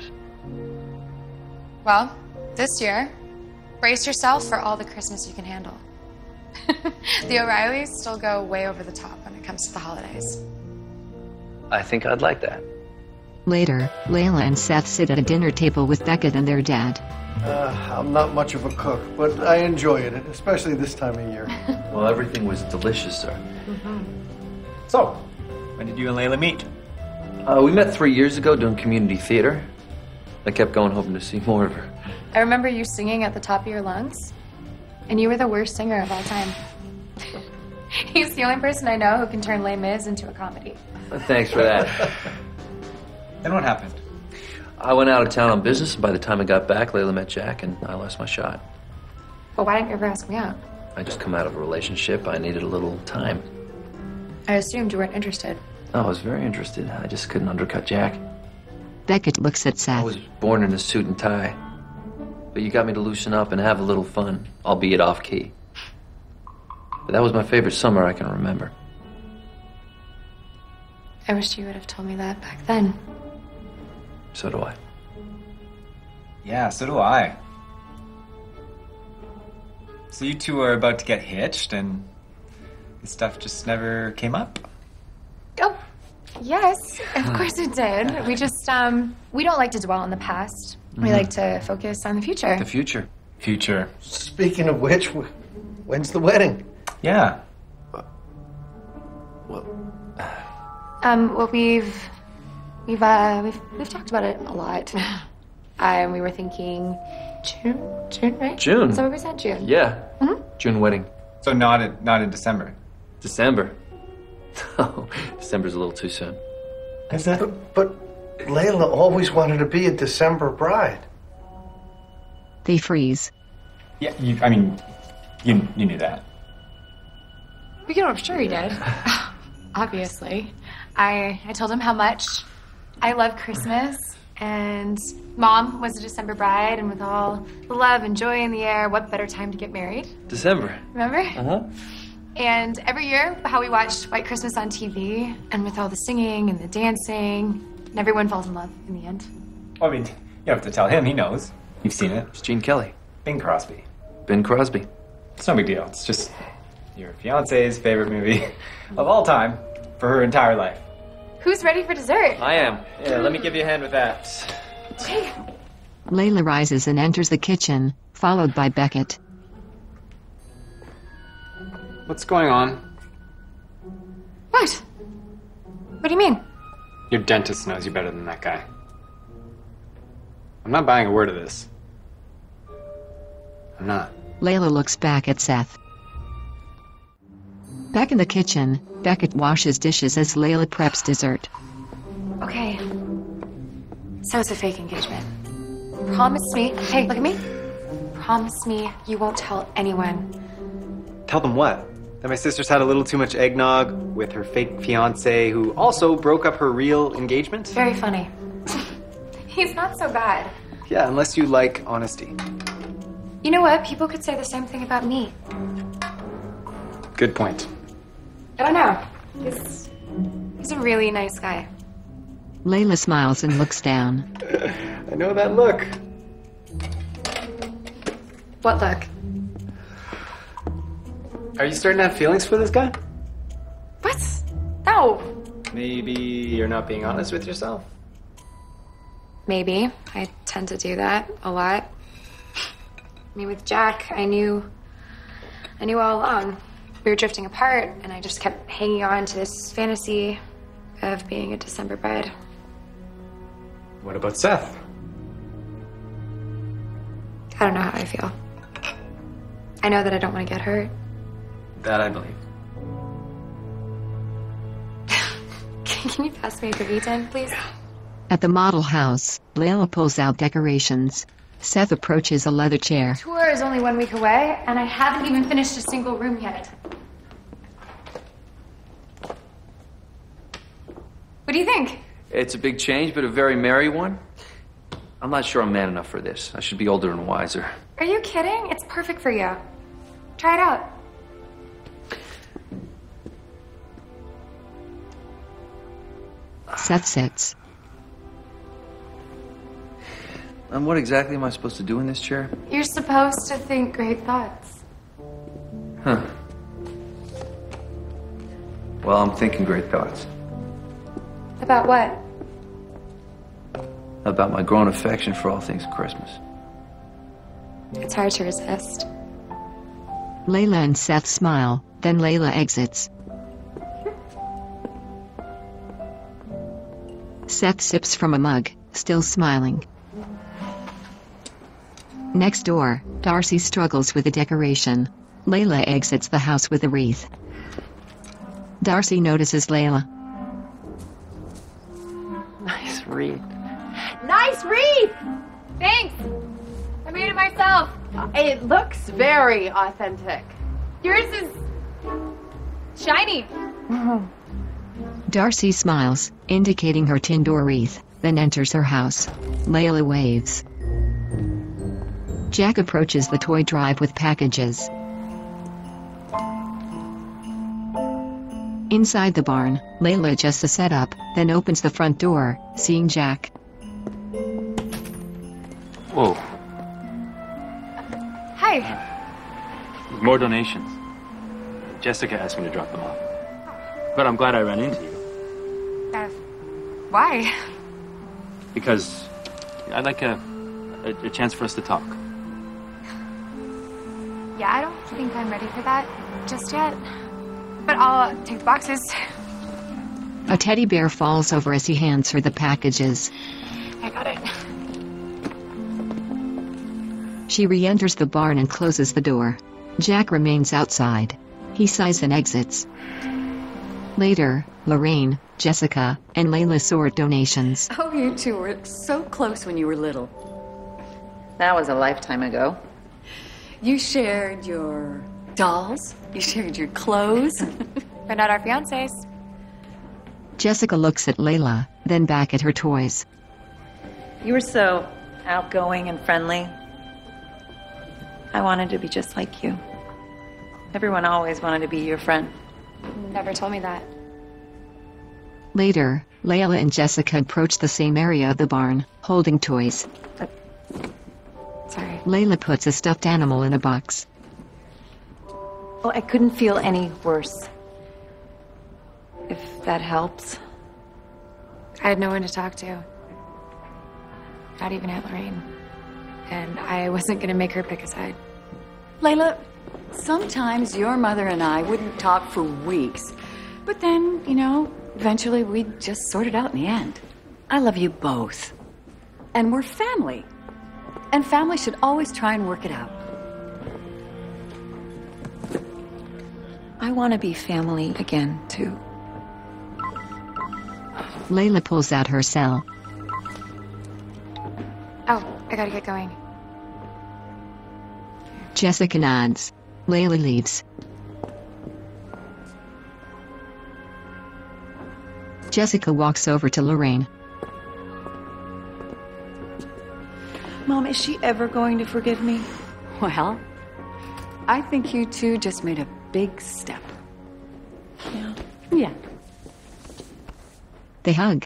Speaker 2: Well, this year, brace yourself for all the Christmas you can handle. The O'Reillys still go way over the top when it comes to the holidays.
Speaker 3: I think I'd like that.
Speaker 1: Later, Layla and Seth sit at a dinner table with Beckett and their dad.
Speaker 19: I'm not much of a cook, but I enjoy it, especially this time of year.
Speaker 3: Well, everything was delicious, sir.
Speaker 8: Mm-hmm. So, when did you and Layla meet?
Speaker 3: We met 3 years ago doing community theater. I kept going hoping to see more of her.
Speaker 2: I remember you singing at the top of your lungs, and you were the worst singer of all time. He's the only person I know who can turn Les Mis into a comedy.
Speaker 3: Thanks for that.
Speaker 8: Then what happened?
Speaker 3: I went out of town on business, and by the time I got back, Layla met Jack, and I lost my shot.
Speaker 2: Well, why didn't you ever ask me out?
Speaker 3: I just come out of a relationship. I needed a little time.
Speaker 2: I assumed you weren't interested.
Speaker 3: I was very interested. I just couldn't undercut Jack.
Speaker 1: Beckett looks at Seth.
Speaker 3: I was born in a suit and tie. But you got me to loosen up and have a little fun, albeit off-key. But that was my favorite summer I can remember.
Speaker 2: I wish you would have told me that back then.
Speaker 3: So do I.
Speaker 8: Yeah, so do I. So you two are about to get hitched, and this stuff just never came up?
Speaker 2: Oh, yes, of course it did. We just, we don't like to dwell on the past. We like to focus on the future.
Speaker 3: The future.
Speaker 8: Future.
Speaker 19: Speaking of which, when's the wedding?
Speaker 8: Yeah.
Speaker 2: Well, we've talked about it a lot. We were thinking June, right?
Speaker 3: June.
Speaker 2: Is that what we said? June.
Speaker 3: Yeah. June wedding.
Speaker 8: So not in December.
Speaker 3: December. Oh, December's a little too soon.
Speaker 19: Is that? But Layla always wanted to be a December bride.
Speaker 1: They freeze.
Speaker 8: Yeah, you knew that.
Speaker 2: I'm sure he did. Obviously. I told him how much I love Christmas, and Mom was a December bride, and with all the love and joy in the air, what better time to get married?
Speaker 3: December.
Speaker 2: Remember?
Speaker 3: Uh-huh.
Speaker 2: And every year, how we watched White Christmas on TV, and with all the singing and the dancing, and everyone falls in love in the end.
Speaker 8: I mean, you don't have to tell him, he knows. You've seen it.
Speaker 3: It's Gene Kelly.
Speaker 8: Bing Crosby.
Speaker 3: Ben Crosby.
Speaker 8: It's no big deal. It's just your fiance's favorite movie of all time for her entire life.
Speaker 2: Who's ready for dessert?
Speaker 3: I am.
Speaker 8: Yeah, let me give you a hand with that.
Speaker 2: Okay.
Speaker 1: Layla rises and enters the kitchen, followed by Beckett.
Speaker 7: What's going on?
Speaker 2: What? What do you mean?
Speaker 7: Your dentist knows you better than that guy. I'm not buying a word of this. I'm not.
Speaker 1: Layla looks back at Seth. Back in the kitchen, Beckett washes dishes as Layla preps dessert.
Speaker 2: Okay. So it's a fake engagement. Promise me. Hey, look at me. Promise me you won't tell anyone.
Speaker 8: Tell them what? That my sister's had a little too much eggnog with her fake fiance who also broke up her real engagement?
Speaker 2: Very funny. He's not so bad.
Speaker 8: Yeah, unless you like honesty.
Speaker 2: You know what? People could say the same thing about me.
Speaker 7: Good point.
Speaker 2: I don't know. He's a really nice guy.
Speaker 1: Layla smiles and looks down.
Speaker 8: I know that look.
Speaker 2: What look?
Speaker 8: Are you starting to have feelings for this guy?
Speaker 2: What? No.
Speaker 8: Maybe you're not being honest with yourself?
Speaker 2: Maybe. I tend to do that a lot. I mean, with Jack, I knew all along. We were drifting apart, and I just kept hanging on to this fantasy of being a December bride.
Speaker 8: What about Seth?
Speaker 2: I don't know how I feel. I know that I don't want to get hurt.
Speaker 8: That I believe.
Speaker 2: Can you pass me a Cavite, please?
Speaker 1: At the model house, Layla pulls out decorations. Seth approaches a leather chair.
Speaker 2: Tour is only 1 week away, and I haven't even finished a single room yet. What do you think?
Speaker 3: It's a big change, but a very merry one. I'm not sure I'm man enough for this. I should be older and wiser.
Speaker 2: Are you kidding? It's perfect for you. Try it out.
Speaker 1: Seth sits.
Speaker 3: And what exactly am I supposed to do in this chair?
Speaker 2: You're supposed to think great thoughts.
Speaker 3: Huh. Well, I'm thinking great thoughts.
Speaker 2: About what?
Speaker 3: About my growing affection for all things Christmas.
Speaker 2: It's hard to resist.
Speaker 1: Layla and Seth smile, then Layla exits. Seth sips from a mug, still smiling. Next door, Darcy struggles with a decoration. Layla exits the house with a wreath. Darcy notices Layla.
Speaker 17: Nice wreath.
Speaker 2: Nice wreath! Thanks! I made it myself.
Speaker 17: It looks very authentic.
Speaker 2: Yours is shiny.
Speaker 1: Darcy smiles, indicating her tin door wreath, then enters her house. Layla waves. Jack approaches the toy drive with packages. Inside the barn, Layla adjusts the setup, then opens the front door, seeing Jack.
Speaker 7: Whoa.
Speaker 2: Hi.
Speaker 5: There's more donations. Jessica asked me to drop them off. But I'm glad I ran into you.
Speaker 2: Why?
Speaker 5: Because I'd like a chance for us to talk.
Speaker 2: Yeah, I don't think I'm ready for that just yet. But I'll take the boxes.
Speaker 1: A teddy bear falls over as he hands her the packages.
Speaker 2: I got it.
Speaker 1: She re-enters the barn and closes the door. Jack remains outside. He sighs and exits. Later, Lorraine, Jessica, and Layla sort donations.
Speaker 4: Oh, you two were so close when you were little. That was a lifetime ago. You shared your dolls, you shared your clothes.
Speaker 2: But not our fiancés.
Speaker 1: Jessica looks at Layla, then back at her toys.
Speaker 17: You were so outgoing and friendly. I wanted to be just like you. Everyone always wanted to be your friend.
Speaker 2: Never told me that.
Speaker 1: Later, Layla and Jessica approach the same area of the barn, holding toys.
Speaker 2: Sorry.
Speaker 1: Layla puts a stuffed animal in a box.
Speaker 17: Oh, I couldn't feel any worse. If that helps.
Speaker 2: I had no one to talk to. Not even Aunt Lorraine. And I wasn't going to make her pick a side.
Speaker 4: Layla, sometimes your mother and I wouldn't talk for weeks. But then, eventually we'd just sort it out in the end. I love you both. And we're family. And family should always try and work it out.
Speaker 17: I want to be family again, too.
Speaker 1: Layla pulls out her cell.
Speaker 2: Oh, I gotta get going.
Speaker 1: Jessica nods. Layla leaves. Jessica walks over to Lorraine.
Speaker 17: Mom, is she ever going to forgive me?
Speaker 4: Well, I think you two just made a big step.
Speaker 17: Yeah.
Speaker 4: Yeah.
Speaker 1: They hug.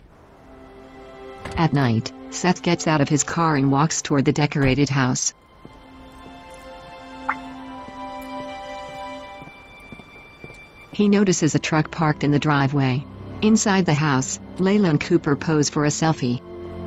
Speaker 1: At night, Seth gets out of his car and walks toward the decorated house. He notices a truck parked in the driveway. Inside the house, Layla and Cooper pose for a selfie.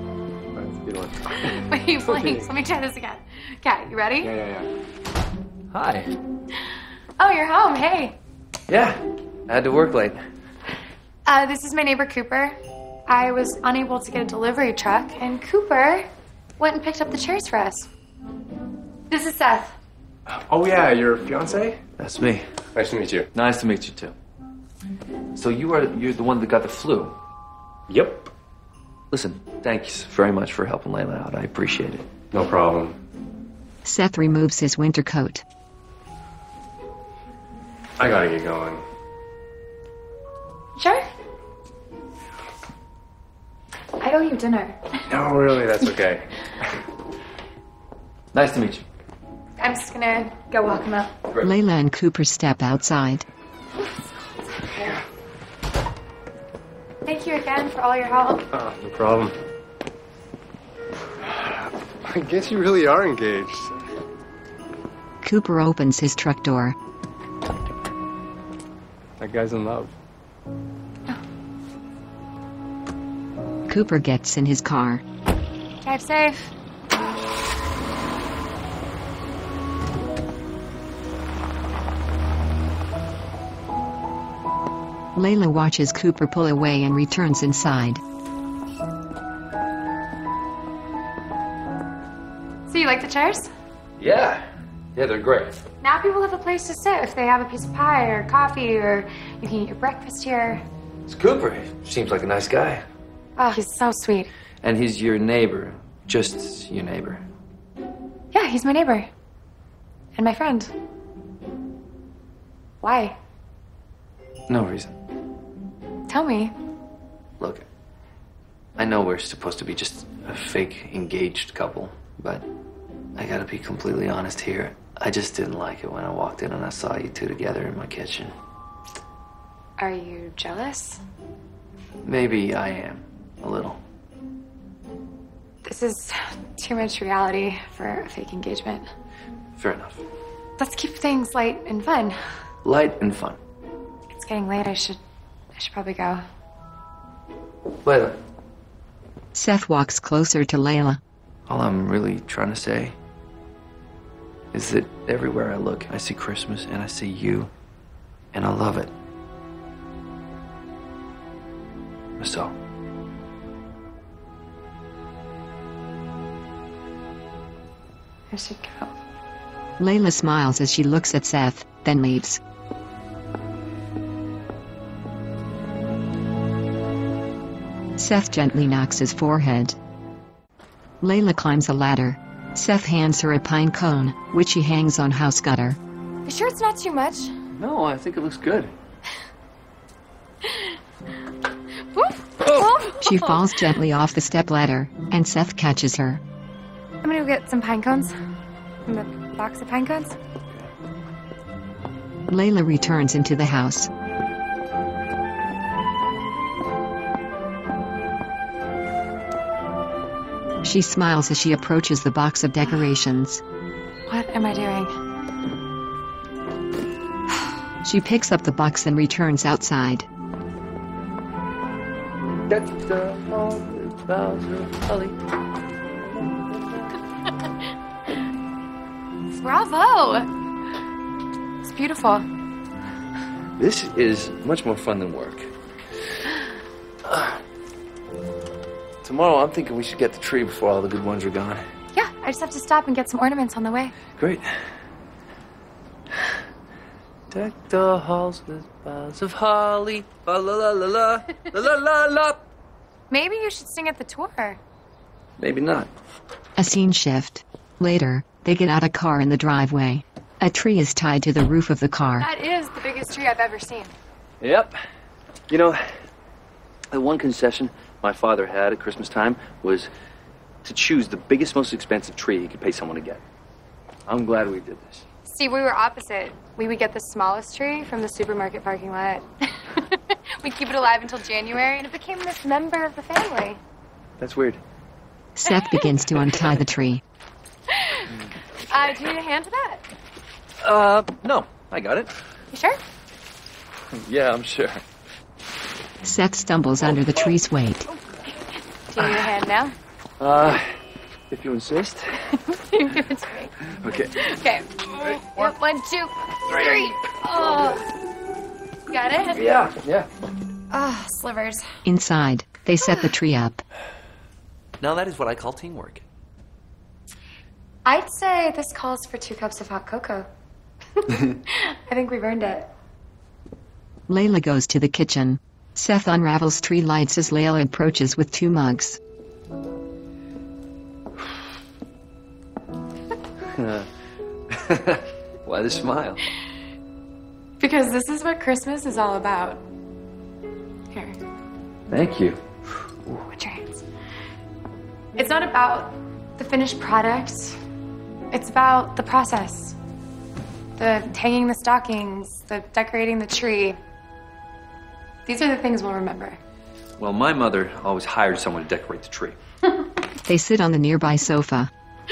Speaker 2: Wait, please, let me try this again. Okay, you ready?
Speaker 3: Yeah. Hi.
Speaker 2: Oh, you're home, hey.
Speaker 3: Yeah, I had to work late.
Speaker 2: This is my neighbor Cooper. I was unable to get a delivery truck, and Cooper went and picked up the chairs for us. This is Seth.
Speaker 11: Oh yeah, your fiance?
Speaker 3: That's me.
Speaker 11: Nice to meet you.
Speaker 3: Nice to meet you too. So you're the one that got the flu?
Speaker 11: Yep.
Speaker 3: Listen, thanks very much for helping Layla out. I appreciate it.
Speaker 11: No problem.
Speaker 1: Seth removes his winter coat.
Speaker 11: I gotta get going.
Speaker 2: Sure. I owe you dinner.
Speaker 11: No, really, that's okay.
Speaker 3: Nice to meet you.
Speaker 2: I'm just gonna go walk him up.
Speaker 1: Layla and Cooper step outside.
Speaker 2: Thank you again for all your help.
Speaker 11: No problem. I guess you really are engaged.
Speaker 1: Cooper opens his truck door.
Speaker 11: That guy's in love.
Speaker 1: Cooper gets in his car.
Speaker 2: Drive safe.
Speaker 1: Layla watches Cooper pull away and returns inside.
Speaker 2: So you like the chairs?
Speaker 3: Yeah, they're great.
Speaker 2: Now people have a place to sit if they have a piece of pie or coffee, or you can eat your breakfast here.
Speaker 3: It's Cooper. He seems like a nice guy.
Speaker 2: Oh, he's so sweet.
Speaker 3: And he's your neighbor. Just your neighbor.
Speaker 2: Yeah, he's my neighbor. And my friend. Why?
Speaker 3: No reason.
Speaker 2: Tell me.
Speaker 3: Look, I know we're supposed to be just a fake engaged couple, but I gotta be completely honest here. I just didn't like it when I walked in and I saw you two together in my kitchen.
Speaker 2: Are you jealous?
Speaker 3: Maybe I am. A little.
Speaker 2: This is too much reality for a fake engagement.
Speaker 3: Fair enough.
Speaker 2: Let's keep things light and fun.
Speaker 3: Light and fun.
Speaker 2: It's getting late. I should probably go.
Speaker 3: Layla.
Speaker 1: Seth walks closer to Layla.
Speaker 3: All I'm really trying to say is that everywhere I look, I see Christmas and I see you, and I love it. So.
Speaker 2: I should go.
Speaker 1: Layla smiles as she looks at Seth, then leaves. Seth gently knocks his forehead. Layla climbs a ladder. Seth hands her a pine cone, which he hangs on house gutter.
Speaker 2: You sure it's not too much?
Speaker 3: No, I think it looks good.
Speaker 1: She falls gently off the stepladder, and Seth catches her.
Speaker 2: I'm gonna go get some pine cones. From the box of pine cones.
Speaker 1: Layla returns into the house. She smiles as she approaches the box of decorations.
Speaker 2: What am I doing?
Speaker 1: She picks up the box and returns outside.
Speaker 2: Bravo! It's beautiful.
Speaker 3: This is much more fun than work. Tomorrow, I'm thinking we should get the tree before all the good ones are gone.
Speaker 2: Yeah, I just have to stop and get some ornaments on the way.
Speaker 3: Great. Deck the halls with boughs of holly. La la la la la la la la.
Speaker 2: Maybe you should sing at the tour.
Speaker 3: Maybe not.
Speaker 1: A scene shift. Later, they get out a car in the driveway. A tree is tied to the roof of the car.
Speaker 2: That is the biggest tree I've ever seen.
Speaker 3: Yep. You know, the one concession my father had at Christmas time was to choose the biggest, most expensive tree he could pay someone to get. I'm glad we did this.
Speaker 2: See, we were opposite. We would get the smallest tree from the supermarket parking lot. We'd keep it alive until January, and it became this member of the family.
Speaker 3: That's weird.
Speaker 1: Seth begins to untie the tree.
Speaker 2: Do you need a hand to that?
Speaker 3: No. I got it.
Speaker 2: You sure?
Speaker 3: Yeah, I'm sure.
Speaker 1: Seth stumbles under the tree's weight.
Speaker 2: Do you need a hand now?
Speaker 3: If you insist.
Speaker 2: You give it to me.
Speaker 3: Okay.
Speaker 2: Okay. 1, 2, 3. Oh. Got it?
Speaker 3: Yeah.
Speaker 2: Oh, slivers.
Speaker 1: Inside, they set the tree up.
Speaker 3: Now that is what I call teamwork.
Speaker 2: I'd say this calls for 2 cups of hot cocoa. I think we've earned it.
Speaker 1: Layla goes to the kitchen. Seth unravels tree lights as Layla approaches with 2 mugs.
Speaker 3: Why the smile?
Speaker 2: Because this is what Christmas is all about. Here,
Speaker 3: Thank you.
Speaker 2: watch your hands. It's not about the finished product. It's about the process. The hanging the stockings, the decorating the tree. These are the things we'll remember.
Speaker 3: Well, my mother always hired someone to decorate the tree.
Speaker 1: They sit on the nearby sofa.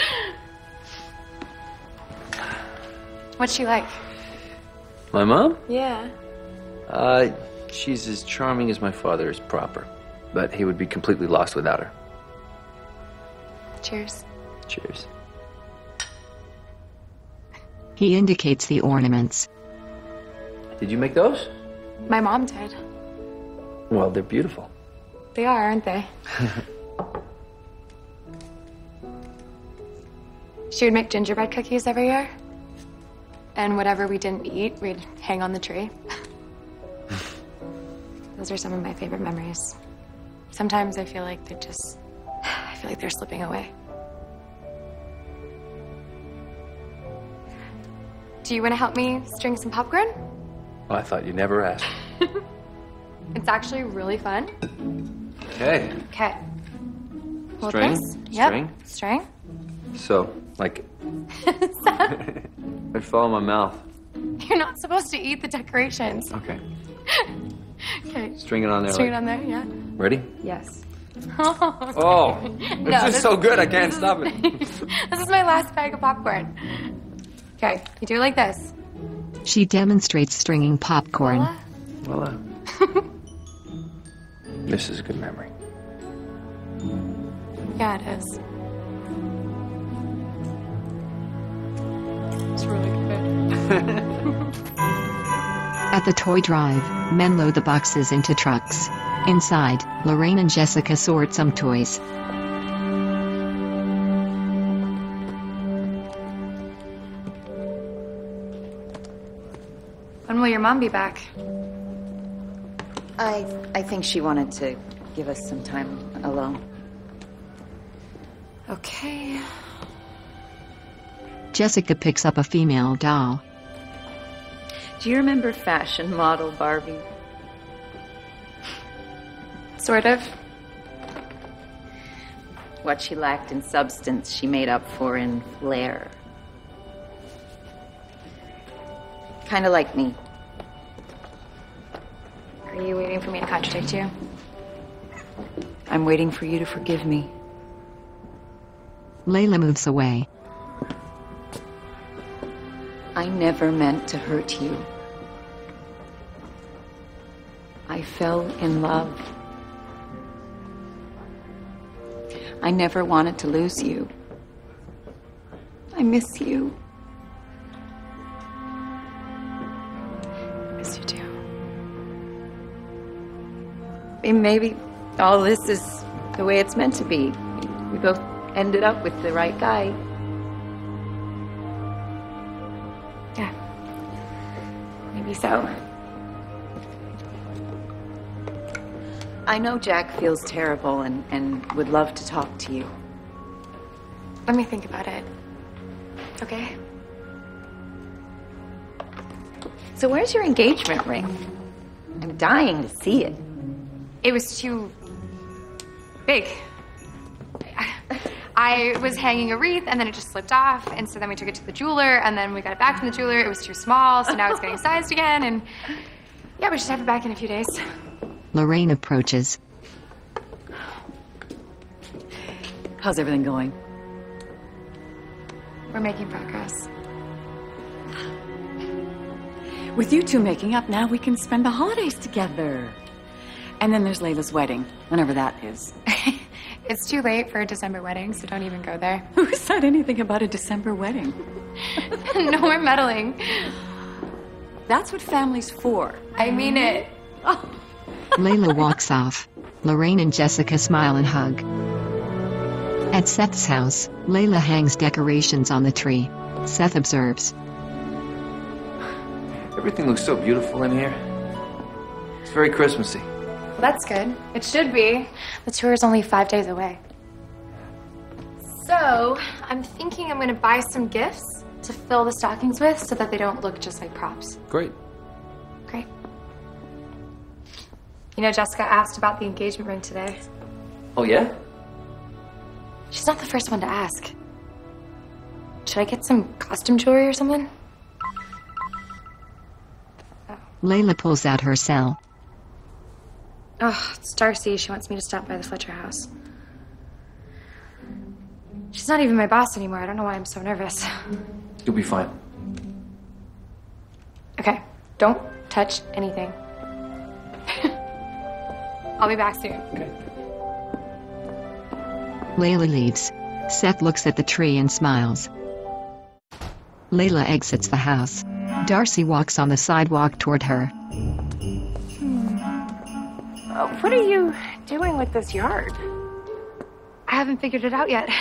Speaker 2: What's she like?
Speaker 3: My mom?
Speaker 2: Yeah.
Speaker 3: She's as charming as my father is proper, but he would be completely lost without her.
Speaker 2: Cheers.
Speaker 3: Cheers.
Speaker 1: He indicates the ornaments.
Speaker 3: Did you make those?
Speaker 2: My mom did.
Speaker 3: Well, they're beautiful.
Speaker 2: They are, aren't they? She would make gingerbread cookies every year. And whatever we didn't eat, we'd hang on the tree. Those are some of my favorite memories. Sometimes I feel like they're slipping away. Do you want to help me string some popcorn?
Speaker 3: Oh, I thought you'd never ask.
Speaker 2: It's actually really fun.
Speaker 3: Okay.
Speaker 2: Okay. Hold
Speaker 3: String?
Speaker 2: this. Yep.
Speaker 3: String?
Speaker 2: String.
Speaker 3: So, like, it fell in my mouth.
Speaker 2: You're not supposed to eat the decorations.
Speaker 3: Okay.
Speaker 2: Okay.
Speaker 3: String it on there.
Speaker 2: String it
Speaker 3: like-
Speaker 2: on there, yeah.
Speaker 3: Ready?
Speaker 2: Yes.
Speaker 3: Oh, it's just so good, I can't stop it.
Speaker 2: This is my last bag of popcorn. Okay, you do it like this.
Speaker 1: She demonstrates stringing popcorn.
Speaker 3: Well, this is a good memory.
Speaker 2: Yeah, it is. It's really good.
Speaker 1: At the toy drive, men load the boxes into trucks. Inside, Lorraine and Jessica sort some toys.
Speaker 2: When will your mom be back?
Speaker 4: I think she wanted to give us some time alone.
Speaker 2: Okay.
Speaker 1: Jessica picks up a female doll.
Speaker 4: Do you remember fashion model Barbie?
Speaker 2: Sort of.
Speaker 4: What she lacked in substance, she made up for in flair. Kind of like me.
Speaker 2: Are you waiting for me to contradict you?
Speaker 4: I'm waiting for you to forgive me.
Speaker 1: Layla moves away.
Speaker 4: I never meant to hurt you. I fell in love. I never wanted to lose you. I miss you.
Speaker 2: I miss you too.
Speaker 4: And maybe all this is the way it's meant to be. We both ended up with the right guy.
Speaker 2: Yeah. Maybe so.
Speaker 4: I know Jack feels terrible and would love to talk to you.
Speaker 2: Let me think about it. Okay?
Speaker 4: So where's your engagement ring? I'm dying to see it.
Speaker 2: It was too big. I was hanging a wreath and then it just slipped off, and so then we took it to the jeweler, and then we got it back from the jeweler. It was too small, so now it's getting sized again, and yeah, we should have it back in a few days.
Speaker 1: Lorraine approaches.
Speaker 4: How's everything going?
Speaker 2: We're making progress.
Speaker 4: With you two making up, now we can spend the holidays together. And then there's Layla's wedding, whenever that is.
Speaker 2: It's too late for a December wedding, so don't even go there.
Speaker 4: Who said anything about a December wedding?
Speaker 2: No more meddling.
Speaker 4: That's what family's for.
Speaker 2: I mean it.
Speaker 4: Oh.
Speaker 1: Layla walks off. Lorraine and Jessica smile and hug. At Seth's house, Layla hangs decorations on the tree. Seth observes.
Speaker 3: Everything looks so beautiful in here. It's very Christmassy.
Speaker 2: Well, that's good. It should be. The tour is only 5 days away. So, I'm thinking I'm going to buy some gifts to fill the stockings with so that they don't look just like props.
Speaker 3: Great.
Speaker 2: Great. You know, Jessica asked about the engagement ring today.
Speaker 3: Oh, yeah?
Speaker 2: She's not the first one to ask. Should I get some costume jewelry or something?
Speaker 1: Layla pulls out her cell.
Speaker 2: Oh, it's Darcy. She wants me to stop by the Fletcher house. She's not even my boss anymore. I don't know why I'm so nervous.
Speaker 3: You'll be fine.
Speaker 2: Okay, don't touch anything. I'll be back soon.
Speaker 3: Okay.
Speaker 1: Layla leaves. Seth looks at the tree and smiles. Layla exits the house. Darcy walks on the sidewalk toward her.
Speaker 6: Oh, what are you doing with this yard?
Speaker 2: I haven't figured it out yet.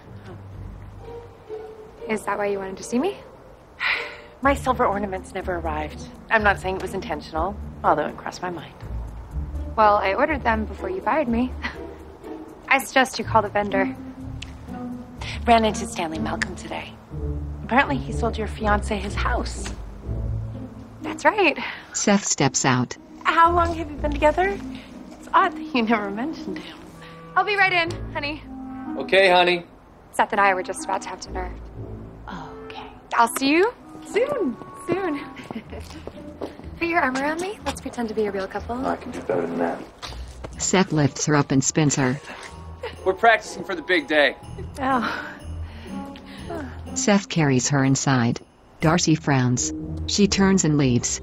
Speaker 2: Is that why you wanted to see me?
Speaker 6: My silver ornaments never arrived. I'm not saying it was intentional, although it crossed my mind.
Speaker 2: Well, I ordered them before you fired me. I suggest you call the vendor.
Speaker 6: Ran into Stanley Malcolm today. Apparently he sold your fiancé his house.
Speaker 2: That's right.
Speaker 1: Seth steps out.
Speaker 6: How long have you been together? It's odd that you never mentioned him.
Speaker 2: I'll be right in, honey.
Speaker 3: Okay, honey.
Speaker 2: Seth and I were just about to have dinner.
Speaker 6: Okay.
Speaker 2: I'll see you soon. Soon. Put your arm around me. Let's pretend to be a real couple.
Speaker 3: I can do better than that.
Speaker 1: Seth lifts her up and spins her.
Speaker 11: We're practicing for the big day.
Speaker 6: Oh.
Speaker 1: Seth carries her inside. Darcy frowns. She turns and leaves.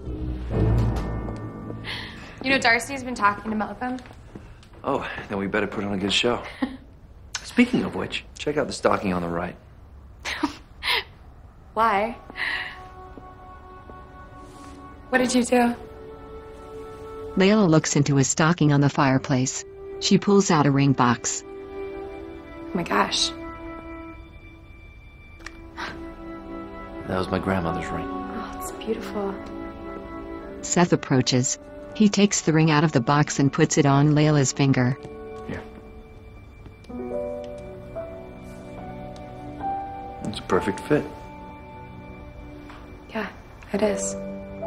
Speaker 2: You know, Darcy's been talking to Malcolm.
Speaker 3: Oh, then we better put on a good show. Speaking of which, check out the stocking on the right.
Speaker 2: Why? What did you do?
Speaker 1: Layla looks into a stocking on the fireplace. She pulls out a ring box.
Speaker 2: Oh my gosh.
Speaker 3: That was my grandmother's ring.
Speaker 2: Oh, it's beautiful.
Speaker 1: Seth approaches. He takes the ring out of the box and puts it on Layla's finger.
Speaker 3: Here. It's a perfect fit.
Speaker 2: Yeah, it is.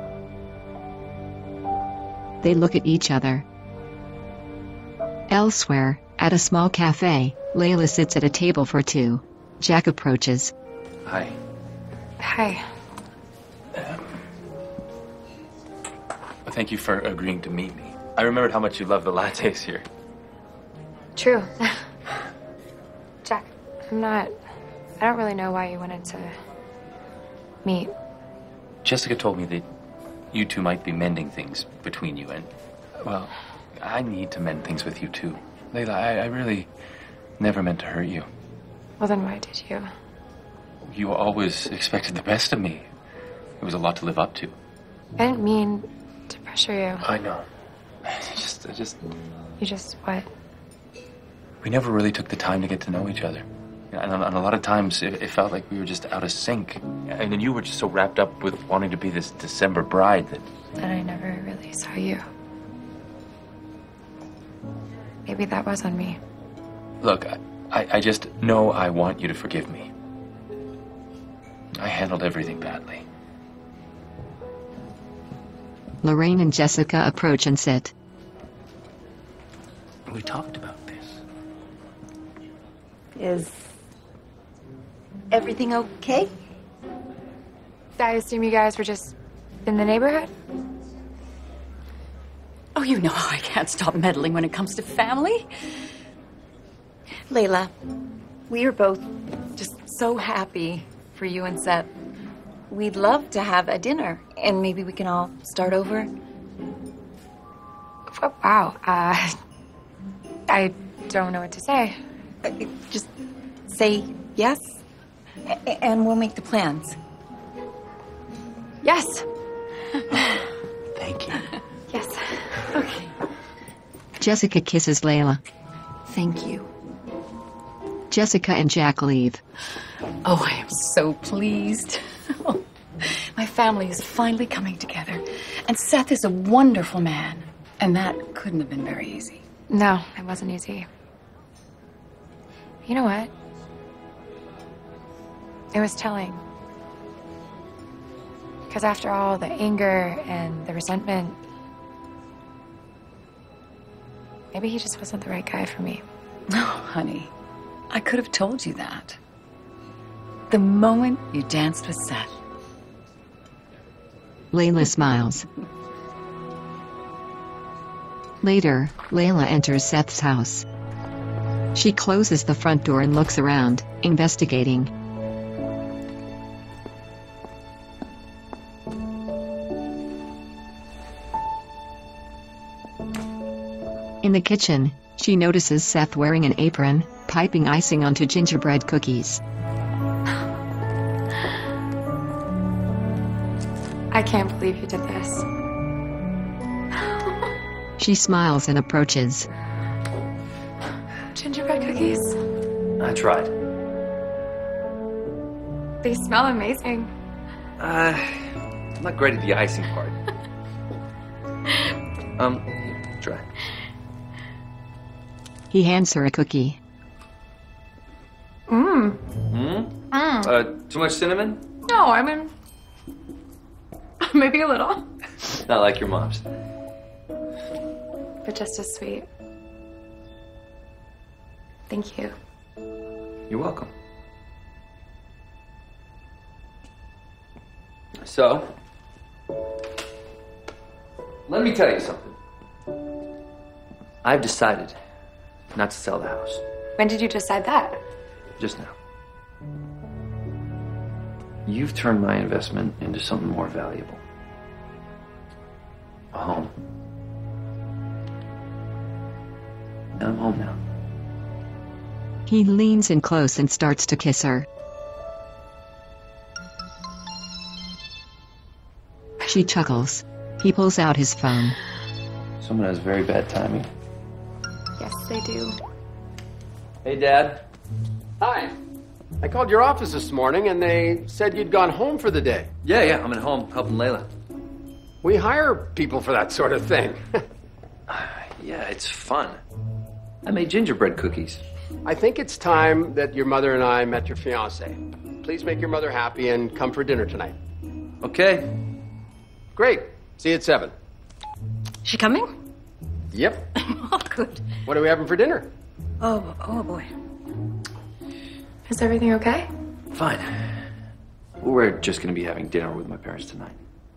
Speaker 1: They look at each other. Elsewhere, at a small cafe, Layla sits at a table for two. Jack approaches.
Speaker 3: Hi.
Speaker 2: Hi.
Speaker 5: Thank you for agreeing to meet me. I remembered how much you love the lattes here.
Speaker 2: True. Jack, I don't really know why you wanted to meet.
Speaker 5: Jessica told me that you two might be mending things between you, and, well, I need to mend things with you too. Layla, I really never meant to hurt you.
Speaker 2: Well, then why did you?
Speaker 5: You always expected the best of me. It was a lot to live up to.
Speaker 2: I didn't mean to pressure you.
Speaker 5: I know. I just...
Speaker 2: You just what?
Speaker 5: We never really took the time to get to know each other. And a lot of times it felt like we were just out of sync. And then you were just so wrapped up with wanting to be this December bride that...
Speaker 2: And I never really saw you. Maybe that was on me.
Speaker 5: Look, I just know I want you to forgive me. I handled everything badly.
Speaker 1: Lorraine and Jessica approach and sit.
Speaker 5: We talked about this.
Speaker 12: Is everything okay?
Speaker 2: I assume you guys were just in the neighborhood?
Speaker 4: Oh, you know I can't stop meddling when it comes to family. Layla, we are both just so happy for you and Seth. We'd love to have a dinner, and maybe we can all start over.
Speaker 2: Wow. I don't know what to say.
Speaker 4: Just say yes, and we'll make the plans.
Speaker 2: Yes.
Speaker 5: Thank you.
Speaker 2: Yes. Okay.
Speaker 1: Jessica kisses Layla.
Speaker 4: Thank you.
Speaker 1: Jessica and Jack leave.
Speaker 4: Oh, I am so pleased. My family is finally coming together. And Seth is a wonderful man. And that couldn't have been very easy.
Speaker 2: No, it wasn't easy. You know what? It was telling. Because after all the anger and the resentment, maybe he just wasn't the right guy for me.
Speaker 4: No, honey. I could have told you that. The moment you danced with Seth.
Speaker 1: Layla smiles. Later, Layla enters Seth's house. She closes the front door and looks around, investigating. In the kitchen, she notices Seth wearing an apron, piping icing onto gingerbread cookies.
Speaker 2: I can't believe you did this.
Speaker 1: She smiles and approaches.
Speaker 2: Gingerbread cookies.
Speaker 3: I tried.
Speaker 2: They smell amazing.
Speaker 3: I'm not great at the icing part. Try.
Speaker 1: He hands her a cookie.
Speaker 3: Too much cinnamon?
Speaker 2: No, I mean, maybe a little.
Speaker 3: Not like your mom's.
Speaker 2: But just as sweet. Thank you.
Speaker 3: You're welcome. So, let me tell you something. I've decided not to sell the house.
Speaker 2: When did you decide that?
Speaker 3: Just now. You've turned my investment into something more valuable. A home. And I'm home now.
Speaker 1: He leans in close and starts to kiss her. She chuckles. He pulls out his phone.
Speaker 3: Someone has very bad timing.
Speaker 2: Yes, they do.
Speaker 3: Hey, Dad.
Speaker 18: Hi. I called your office this morning and they said you'd gone home for the day.
Speaker 3: Yeah, I'm at home helping Layla.
Speaker 18: We hire people for that sort of thing.
Speaker 3: Yeah, it's fun. I made gingerbread cookies.
Speaker 18: I think it's time that your mother and I met your fiance. Please make your mother happy and come for dinner tonight.
Speaker 3: Okay.
Speaker 18: Great. See you at 7.
Speaker 10: She coming?
Speaker 18: Yep.
Speaker 10: Oh, good.
Speaker 18: What are we having for dinner?
Speaker 10: Oh boy.
Speaker 2: Is everything okay?
Speaker 3: Fine. We're just gonna be having dinner with my parents tonight.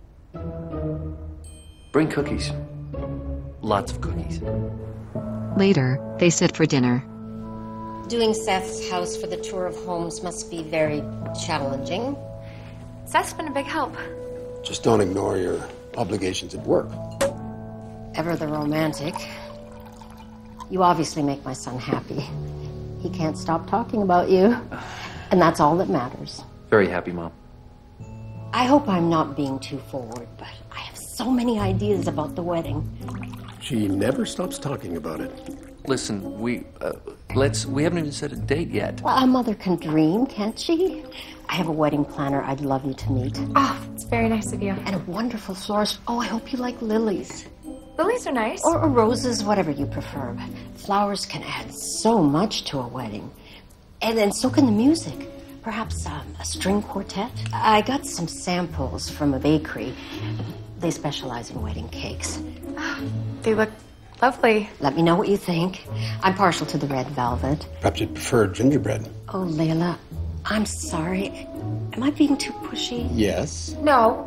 Speaker 3: Bring cookies. Lots of cookies.
Speaker 1: Later, they sit for dinner.
Speaker 10: Doing Seth's house for the tour of homes must be very challenging.
Speaker 2: Seth's been a big help.
Speaker 9: Just don't ignore your obligations at work.
Speaker 10: Ever the romantic. You obviously make my son happy. He can't stop talking about you. And that's all that matters.
Speaker 3: Very happy, Mom.
Speaker 10: I hope I'm not being too forward, but I have so many ideas about the wedding.
Speaker 9: She never stops talking about it.
Speaker 3: Listen, we haven't even set a date yet.
Speaker 10: Well, a mother can dream, can't she? I have a wedding planner I'd love you to meet.
Speaker 2: Oh, it's very nice of you.
Speaker 10: And a wonderful florist. Oh, I hope you like lilies.
Speaker 2: Lilies are nice.
Speaker 10: Or roses, whatever you prefer. Flowers can add so much to a wedding. And then so can the music. Perhaps a string quartet. I got some samples from a bakery. They specialize in wedding cakes.
Speaker 2: They look lovely.
Speaker 10: Let me know what you think. I'm partial to the red velvet.
Speaker 9: Perhaps you'd prefer gingerbread.
Speaker 10: Oh, Layla, I'm sorry. Am I being too pushy?
Speaker 9: Yes.
Speaker 2: No.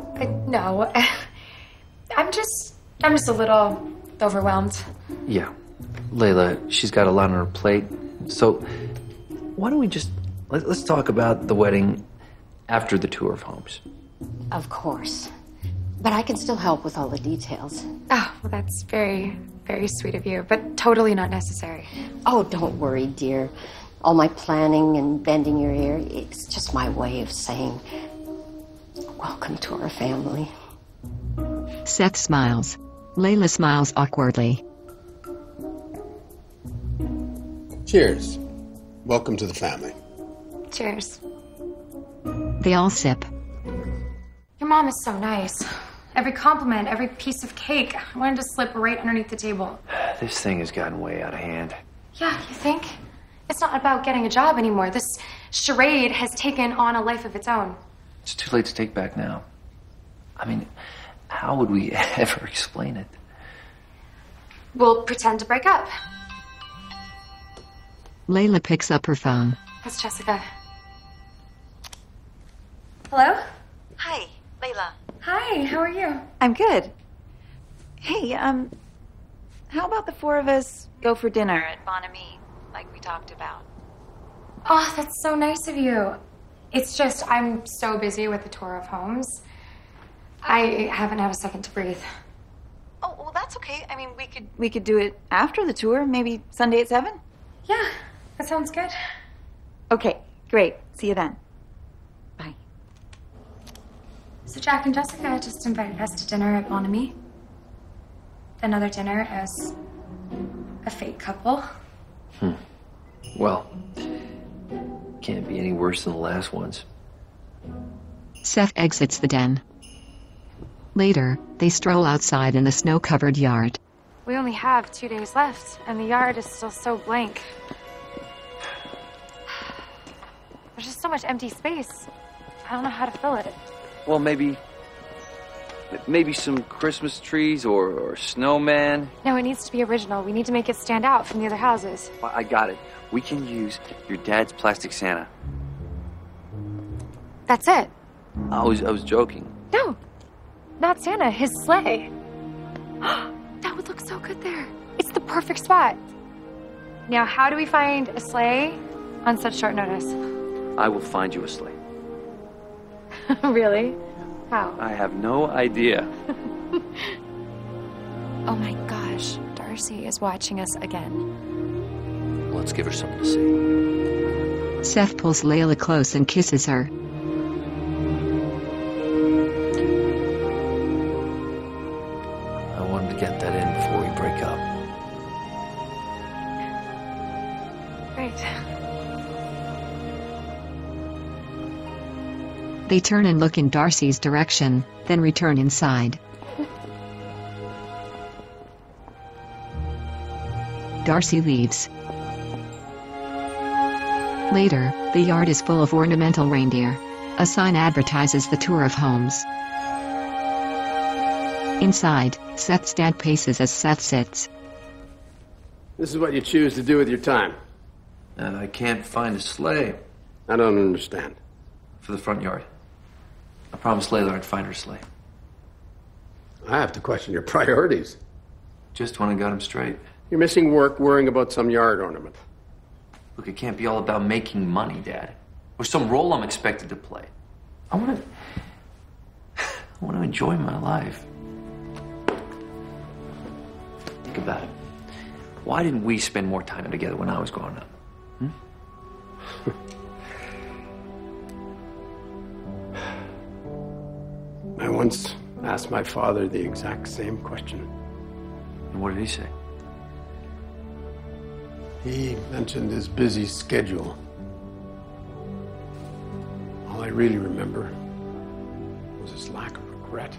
Speaker 2: I'm just a little overwhelmed.
Speaker 3: Yeah. Layla, she's got a lot on her plate. So why don't we just let's talk about the wedding after the tour of homes.
Speaker 10: Of course. But I can still help with all the details.
Speaker 2: Oh, well, that's very, very sweet of you, but totally not necessary.
Speaker 10: Oh, don't worry, dear. All my planning and bending your ear, it's just my way of saying, welcome to our family.
Speaker 1: Seth smiles. Layla smiles awkwardly.
Speaker 9: Cheers. Welcome to the family.
Speaker 2: Cheers.
Speaker 1: They all sip.
Speaker 2: Your mom is so nice. Every compliment, every piece of cake, I wanted to slip right underneath the table.
Speaker 3: This thing has gotten way out of hand.
Speaker 2: Yeah, you think? It's not about getting a job anymore. This charade has taken on a life of its own.
Speaker 3: It's too late to take back now. I mean, how would we ever explain it?
Speaker 2: We'll pretend to break up.
Speaker 1: Layla picks up her phone.
Speaker 2: That's Jessica. Hello?
Speaker 17: Hi, Layla.
Speaker 2: Hi, how are you?
Speaker 17: I'm good. Hey, how about the 4 of us go for dinner at Bon Ami, like we talked about?
Speaker 2: Oh, that's so nice of you. It's just, I'm so busy with the tour of homes. I haven't had a second to breathe.
Speaker 17: Oh, well, that's okay. I mean, we could do it after the tour, maybe Sunday at 7?
Speaker 2: Yeah, that sounds good.
Speaker 17: Okay, great. See you then.
Speaker 2: So Jack and Jessica just invited us to dinner at Bon Ami. Another dinner as a fake couple.
Speaker 3: Well, can't be any worse than the last ones.
Speaker 1: Seth exits the den. Later, they stroll outside in the snow-covered yard.
Speaker 2: We only have 2 days left, and the yard is still so blank. There's just so much empty space. I don't know how to fill it.
Speaker 3: Well, maybe some Christmas trees or snowman.
Speaker 2: No, it needs to be original. We need to make it stand out from the other houses.
Speaker 3: Well, I got it. We can use your dad's plastic Santa.
Speaker 2: That's it.
Speaker 3: I was joking.
Speaker 2: No, not Santa, his sleigh. That would look so good there. It's the perfect spot. Now, how do we find a sleigh on such short notice?
Speaker 3: I will find you a sleigh.
Speaker 2: Really? How?
Speaker 3: I have no idea.
Speaker 2: Oh my gosh, Darcy is watching us again.
Speaker 3: Let's give her something to see.
Speaker 1: Seth pulls Layla close and kisses her.
Speaker 3: I wanted to get that in before we break up.
Speaker 2: Right.
Speaker 1: They turn and look in Darcy's direction, then return inside. Darcy leaves. Later, the yard is full of ornamental reindeer. A sign advertises the tour of homes. Inside, Seth's dad paces as Seth sits.
Speaker 18: This is what you choose to do with your time.
Speaker 3: I can't find a sleigh.
Speaker 18: I don't understand.
Speaker 3: For the front yard. I promised Layla I'd find her sleigh.
Speaker 18: I have to question your priorities.
Speaker 3: Just when I got him straight.
Speaker 18: You're missing work worrying about some yard ornament.
Speaker 3: Look, it can't be all about making money, Dad. Or some role I'm expected to play. I want to enjoy my life. Think about it. Why didn't we spend more time together when I was growing up?
Speaker 18: I once asked my father the exact same question.
Speaker 3: And what did he say?
Speaker 18: He mentioned his busy schedule. All I really remember was his lack of regret.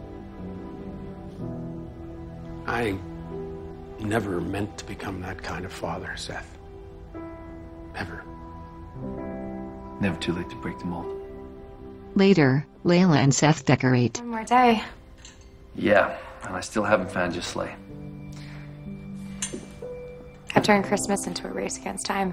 Speaker 18: I never meant to become that kind of father, Seth. Never.
Speaker 3: Never too late to break the mold.
Speaker 1: Later, Layla and Seth decorate.
Speaker 2: One more day.
Speaker 3: Yeah, and I still haven't found your sleigh.
Speaker 2: I've turned Christmas into a race against time.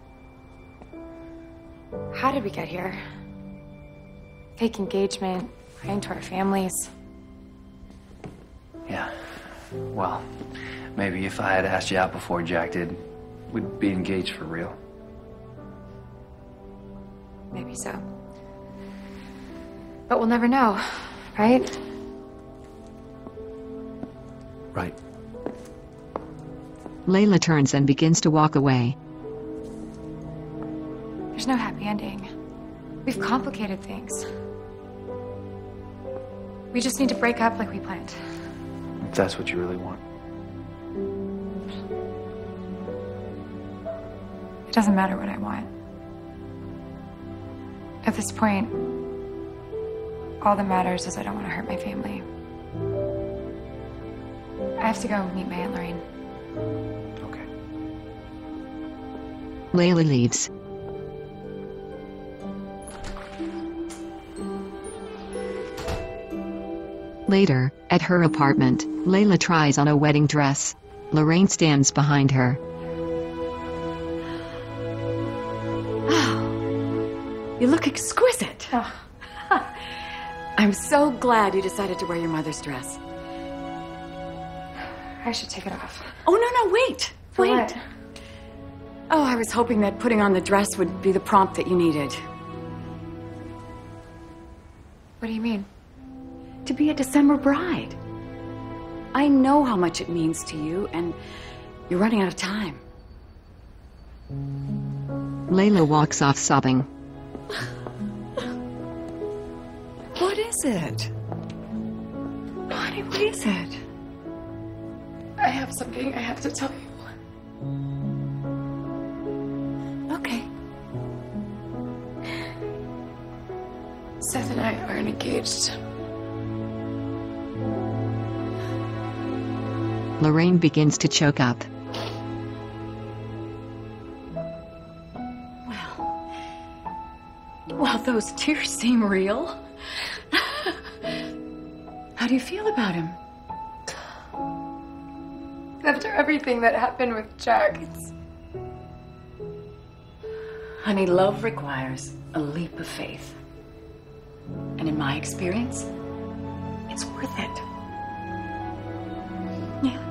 Speaker 2: How did we get here? Fake engagement, lying to our families.
Speaker 3: Yeah. Well, maybe if I had asked you out before Jack did, we'd be engaged for real.
Speaker 2: Maybe so. But we'll never know, right?
Speaker 18: Right.
Speaker 1: Layla turns and begins to walk away.
Speaker 2: There's no happy ending. We've complicated things. We just need to break up like we planned.
Speaker 3: If that's what you really want.
Speaker 2: It doesn't matter what I want. At this point, all that matters is I don't want to hurt my family. I have to go meet my Aunt Lorraine.
Speaker 3: Okay.
Speaker 1: Layla leaves. Later, at her apartment, Layla tries on a wedding dress. Lorraine stands behind her.
Speaker 4: You look exquisite. Oh. I'm so glad you decided to wear your mother's dress.
Speaker 2: I should take it off.
Speaker 4: Oh, no, wait.
Speaker 2: For
Speaker 4: Wait.
Speaker 2: what?
Speaker 4: Oh, I was hoping that putting on the dress would be the prompt that you needed.
Speaker 2: What do you mean?
Speaker 4: To be a December bride. I know how much it means to you, and you're running out of time.
Speaker 1: Layla walks off sobbing.
Speaker 4: What is it? Honey, what is it?
Speaker 2: I have something I have to tell you.
Speaker 4: Okay.
Speaker 2: Seth and I aren't engaged.
Speaker 1: Lorraine begins to choke up.
Speaker 4: Well, those tears seem real. How do you feel about him?
Speaker 2: After everything that happened with Jack,
Speaker 4: Honey, love requires a leap of faith. And in my experience, it's worth it. Yeah.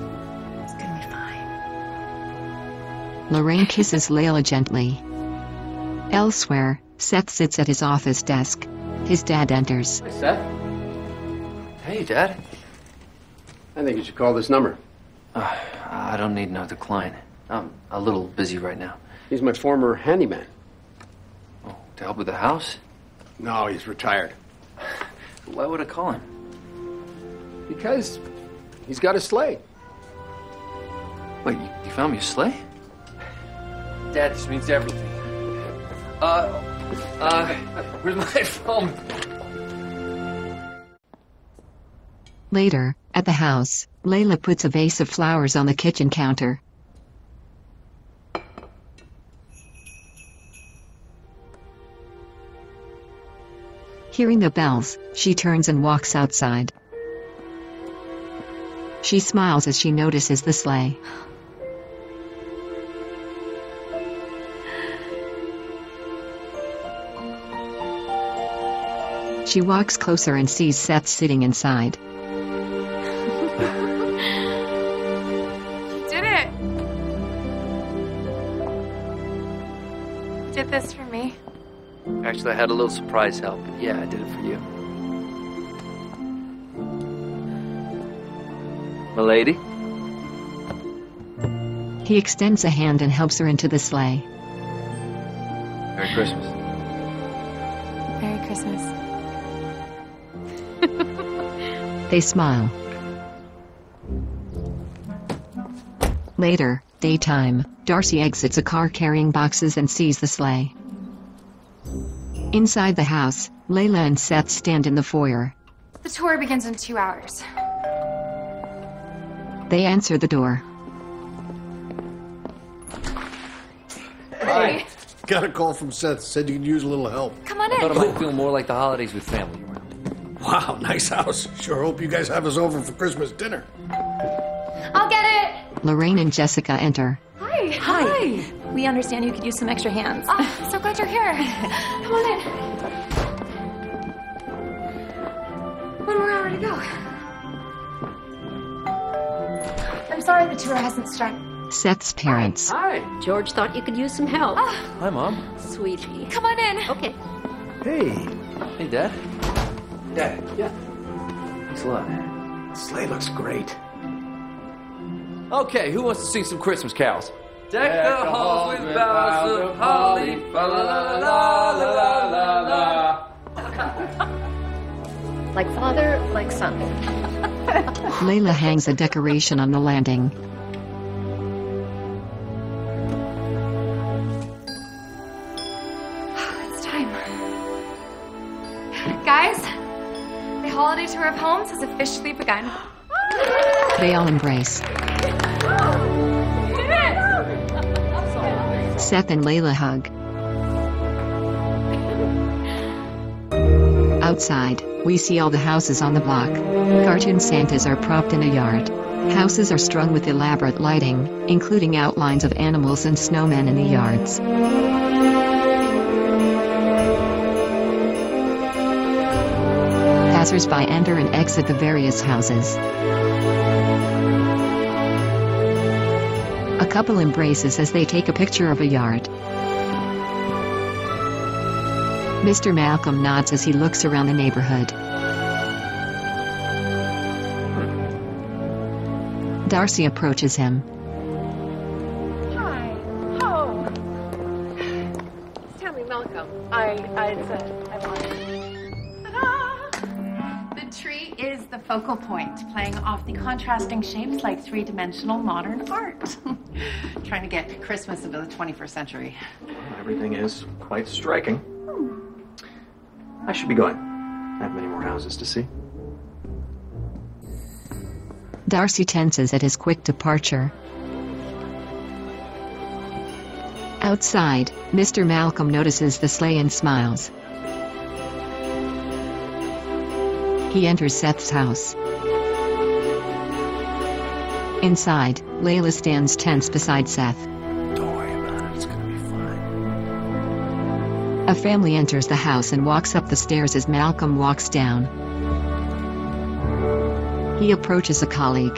Speaker 4: It's gonna be fine.
Speaker 1: Lorraine kisses Layla gently. Elsewhere, Seth sits at his office desk. His dad enters.
Speaker 3: Hey, Seth. Hey, Dad.
Speaker 18: I think you should call this number.
Speaker 3: I don't need another client. I'm a little busy right now.
Speaker 18: He's my former handyman.
Speaker 3: Oh, to help with the house?
Speaker 18: No, he's retired.
Speaker 3: Why would I call him?
Speaker 18: Because he's got a sleigh.
Speaker 3: Wait, you found me a sleigh? Dad, this means everything. Where's my phone?
Speaker 1: Later, at the house, Layla puts a vase of flowers on the kitchen counter. Hearing the bells, she turns and walks outside. She smiles as she notices the sleigh. She walks closer and sees Seth sitting inside.
Speaker 2: You did it! You did this for me.
Speaker 3: Actually, I had a little surprise help. But yeah, I did it for you. Milady?
Speaker 1: He extends a hand and helps her into the sleigh.
Speaker 3: Merry Christmas.
Speaker 2: Merry Christmas.
Speaker 1: They smile. Later, daytime, Darcy exits a car carrying boxes and sees the sleigh. Inside the house, Layla and Seth stand in the foyer.
Speaker 2: The tour begins in 2 hours.
Speaker 1: They answer the door.
Speaker 19: Hi. Got a call from Seth. Said you could use a little help.
Speaker 2: Come on
Speaker 3: I
Speaker 2: in.
Speaker 3: thought it might feel more like the holidays with family around.
Speaker 19: Wow, nice house. Sure hope you guys have us over for Christmas dinner.
Speaker 2: I'll get it.
Speaker 1: Lorraine and Jessica enter.
Speaker 2: Hi.
Speaker 17: Hi. We understand you could use some extra hands.
Speaker 2: Oh, so glad you're here. Come on in. When we're all ready to go. I'm sorry the tour hasn't started.
Speaker 1: Seth's parents.
Speaker 10: Hi. George thought you could use some help.
Speaker 3: Hi, Mom.
Speaker 10: Sweetie.
Speaker 2: Come on in.
Speaker 10: Okay.
Speaker 19: Hey.
Speaker 3: Hey, Dad.
Speaker 19: Dad. Yeah.
Speaker 3: Thanks a lot.
Speaker 19: Sleigh looks great.
Speaker 11: Okay, who wants to sing some Christmas carols?
Speaker 3: Deck the halls with boughs of holly, fa la la la la la la la.
Speaker 10: Like father, like son.
Speaker 1: Layla hangs a decoration on the landing.
Speaker 2: It's time. Guys, the holiday tour of homes has officially begun.
Speaker 1: They all embrace. Seth and Layla hug. Outside, we see all the houses on the block. Cartoon Santas are propped in a yard. Houses are strung with elaborate lighting, including outlines of animals and snowmen in the yards. Passers-by enter and exit the various houses. A couple embraces as they take a picture of a yard. Mr. Malcolm nods as he looks around the neighborhood. Darcy approaches him.
Speaker 6: Hi. Oh. Stanley Malcolm. I wanted.
Speaker 20: The tree is the focal point, playing off the contrasting shapes like three-dimensional modern art. Trying to get Christmas into the 21st century.
Speaker 14: Everything is quite striking. I should be going. I have many more houses to see.
Speaker 1: Darcy tenses at his quick departure. Outside, Mr. Malcolm notices the sleigh and smiles. He enters Seth's house. Inside, Layla stands tense beside Seth.
Speaker 19: Don't worry about it. It's gonna be fine.
Speaker 1: A family enters the house and walks up the stairs as Malcolm walks down. He approaches a colleague.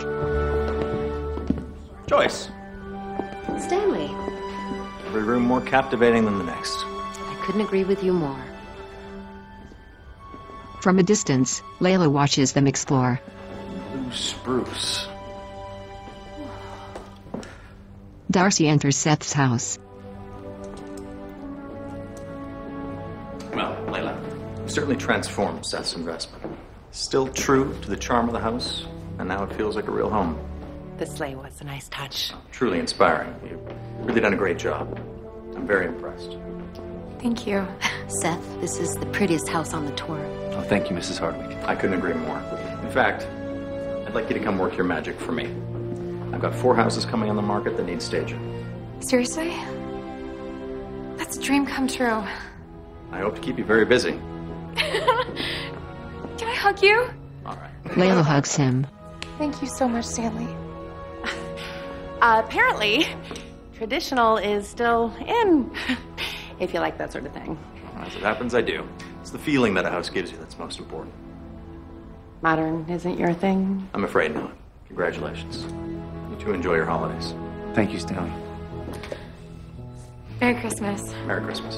Speaker 14: Joyce.
Speaker 10: Stanley.
Speaker 14: Every room more captivating than the next.
Speaker 10: couldn't agree with you more.
Speaker 1: From a distance, Layla watches them explore.
Speaker 14: Blue spruce.
Speaker 1: Darcy enters Seth's house.
Speaker 14: Well, Layla, you certainly transformed Seth's investment. Still true to the charm of the house, and now it feels like a real home.
Speaker 6: The sleigh was a nice touch.
Speaker 14: Truly inspiring. You've really done a great job. I'm very impressed.
Speaker 2: Thank you.
Speaker 10: Seth, this is the prettiest house on the tour.
Speaker 3: Oh, thank you, Mrs. Hardwick.
Speaker 14: I couldn't agree more. In fact, I'd like you to come work your magic for me. I've got 4 houses coming on the market that need staging.
Speaker 2: Seriously? That's a dream come true.
Speaker 14: I hope to keep you very busy.
Speaker 2: Can I hug you?
Speaker 14: All right.
Speaker 1: Layla hugs him.
Speaker 2: Thank you so much, Stanley.
Speaker 6: Apparently, traditional is still in, if you like that sort of thing.
Speaker 14: As it happens, I do. It's the feeling that a house gives you that's most important.
Speaker 6: Modern isn't your thing?
Speaker 14: I'm afraid not. Congratulations. You two enjoy your holidays.
Speaker 3: Thank you, Stanley.
Speaker 2: Merry Christmas.
Speaker 14: Merry Christmas.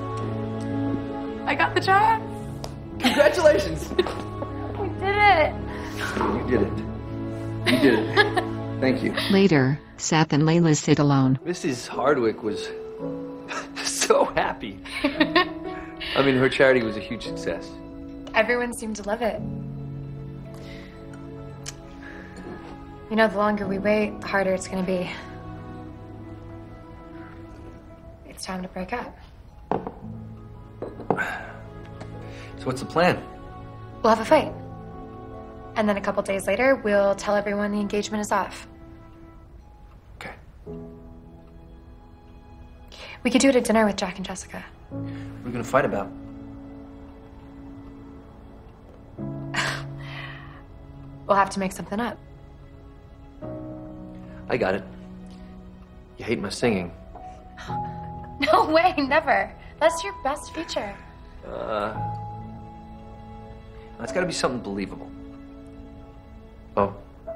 Speaker 2: I got the job.
Speaker 3: Congratulations.
Speaker 2: We did it.
Speaker 3: You did it. You did it. Thank you.
Speaker 1: Later, Seth and Layla sit alone.
Speaker 3: Mrs. Hardwick was so happy. I mean, her charity was a huge success.
Speaker 2: Everyone seemed to love it. You know, the longer we wait, the harder it's gonna be. It's time to break up.
Speaker 3: So what's the plan?
Speaker 2: We'll have a fight. And then a couple days later, we'll tell everyone the engagement is off.
Speaker 3: Okay.
Speaker 2: We could do it at dinner with Jack and Jessica.
Speaker 3: What are we gonna fight about?
Speaker 2: We'll have to make something up.
Speaker 3: I got it. You hate my singing.
Speaker 2: No way, never. That's your best feature.
Speaker 3: It's gotta be something believable. Oh.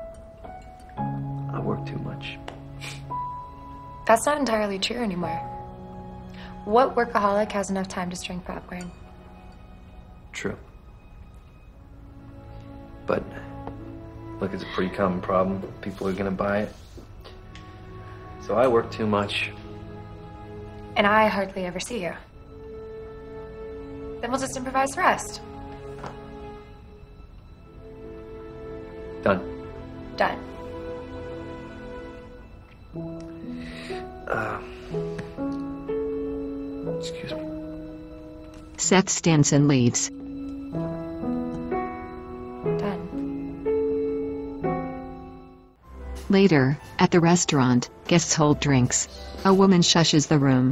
Speaker 3: I work too much.
Speaker 2: That's not entirely true anymore. What workaholic has enough time to string popcorn?
Speaker 3: True. But, look, it's a pretty common problem. People are gonna buy it. So I work too much.
Speaker 2: And I hardly ever see you. Then we'll just improvise the rest.
Speaker 3: Done.
Speaker 2: Done.
Speaker 3: Excuse me.
Speaker 1: Seth stands and leaves.
Speaker 2: Done.
Speaker 1: Later, at the restaurant, guests hold drinks. A woman shushes the room.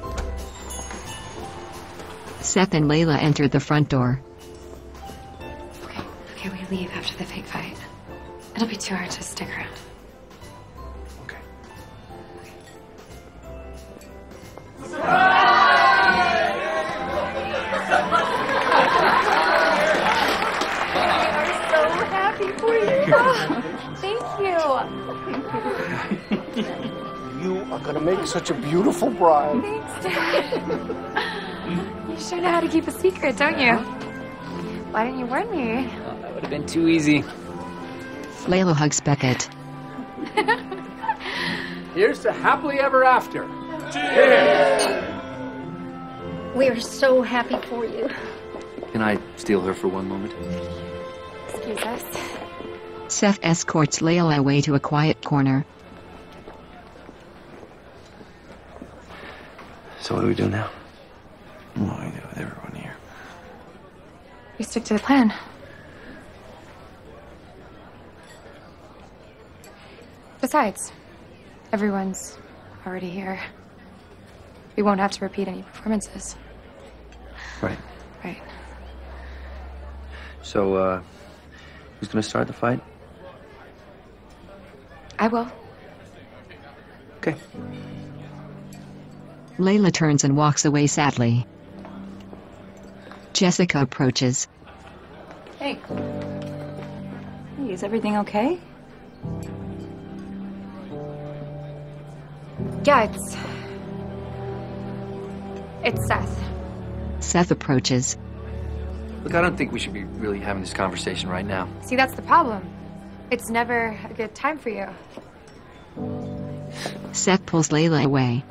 Speaker 1: Seth and Layla enter the front door.
Speaker 2: Okay, we leave after the fake fight. It'll be too hard to stick around.
Speaker 19: You are gonna make such a beautiful bride.
Speaker 2: Thanks, Dad. You sure know how to keep a secret, don't you? Why didn't you warn me?
Speaker 3: That would have been too easy.
Speaker 1: Layla hugs Beckett.
Speaker 18: Here's to happily ever after.
Speaker 12: We are so happy for you.
Speaker 3: Can I steal her for one moment?
Speaker 2: Excuse us.
Speaker 1: Seth escorts Layla away to a quiet corner.
Speaker 3: So what do we do now? What do we do with everyone here?
Speaker 2: We stick to the plan. Besides, everyone's already here. We won't have to repeat any performances.
Speaker 3: Right.
Speaker 2: Right.
Speaker 3: So, who's gonna start the fight?
Speaker 2: I will.
Speaker 3: Okay.
Speaker 1: Layla turns and walks away sadly. Jessica approaches.
Speaker 17: Hey. Hey, is everything okay?
Speaker 2: Yeah, it's Seth.
Speaker 1: Seth approaches.
Speaker 3: Look, I don't think we should be really having this conversation right now.
Speaker 2: See, that's the problem. It's never a good time for you.
Speaker 1: Seth pulls Layla away.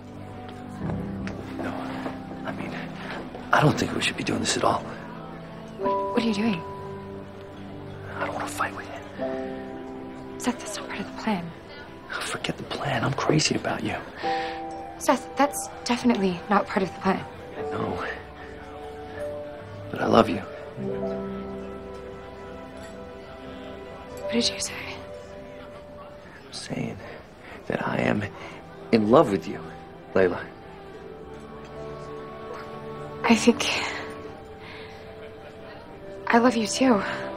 Speaker 3: I don't think we should be doing this at all.
Speaker 2: What are you doing?
Speaker 3: I don't want to fight with you.
Speaker 2: Seth, that's not part of the plan.
Speaker 3: Forget the plan. I'm crazy about you.
Speaker 2: Seth, that's definitely not part of the plan.
Speaker 3: I know. But I love you.
Speaker 2: What did you say?
Speaker 3: I'm saying that I am in love with you, Layla.
Speaker 2: I think I love you too.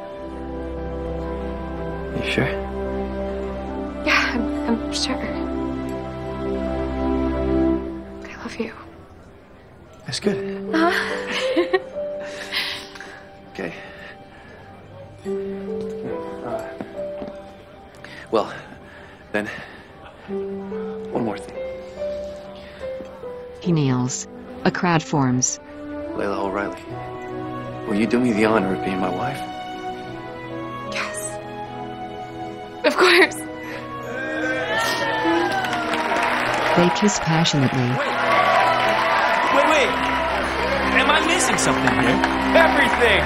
Speaker 3: You sure?
Speaker 2: Yeah, I'm sure. I love you.
Speaker 3: That's good. Okay. Well, then, one more thing.
Speaker 1: He kneels. A crowd forms.
Speaker 3: Layla O'Reilly, will you do me the honor of being my wife?
Speaker 2: Yes. Of course.
Speaker 1: They kiss passionately.
Speaker 5: Wait. Am I missing something here? Everything!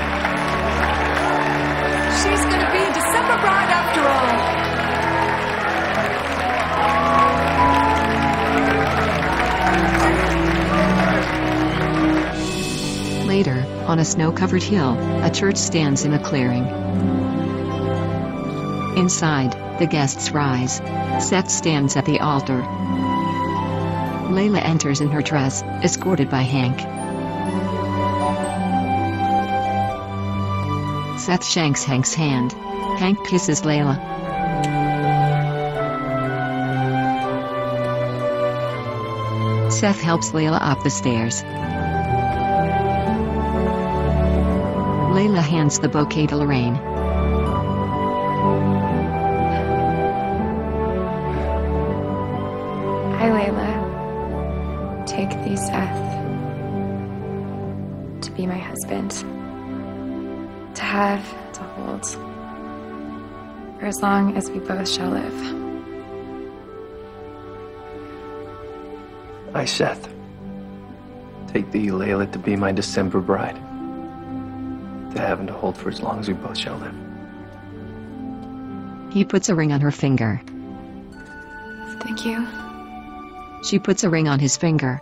Speaker 15: She's gonna be a December bride after all.
Speaker 1: Later, on a snow-covered hill, a church stands in a clearing. Inside, the guests rise. Seth stands at the altar. Layla enters in her dress, escorted by Hank. Seth shanks Hank's hand. Hank kisses Layla. Seth helps Layla up the stairs. Layla hands the bouquet to Lorraine.
Speaker 2: Hi, Layla. Take these, Seth, to be my husband. To have, to hold, for as long as we both shall live.
Speaker 3: I, Seth, take thee, Layla, to be my December bride. To have and to hold for as long as we both shall live.
Speaker 1: He puts a ring on her finger.
Speaker 2: Thank you.
Speaker 1: She puts a ring on his finger.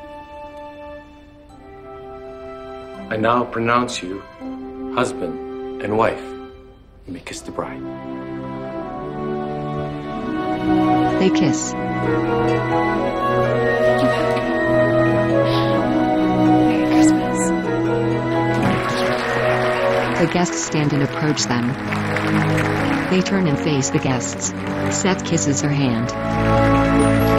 Speaker 11: I now pronounce you husband and wife. You may kiss the bride.
Speaker 1: They kiss.
Speaker 2: Merry Christmas.
Speaker 1: The guests stand and approach them. They turn and face the guests. Seth kisses her hand.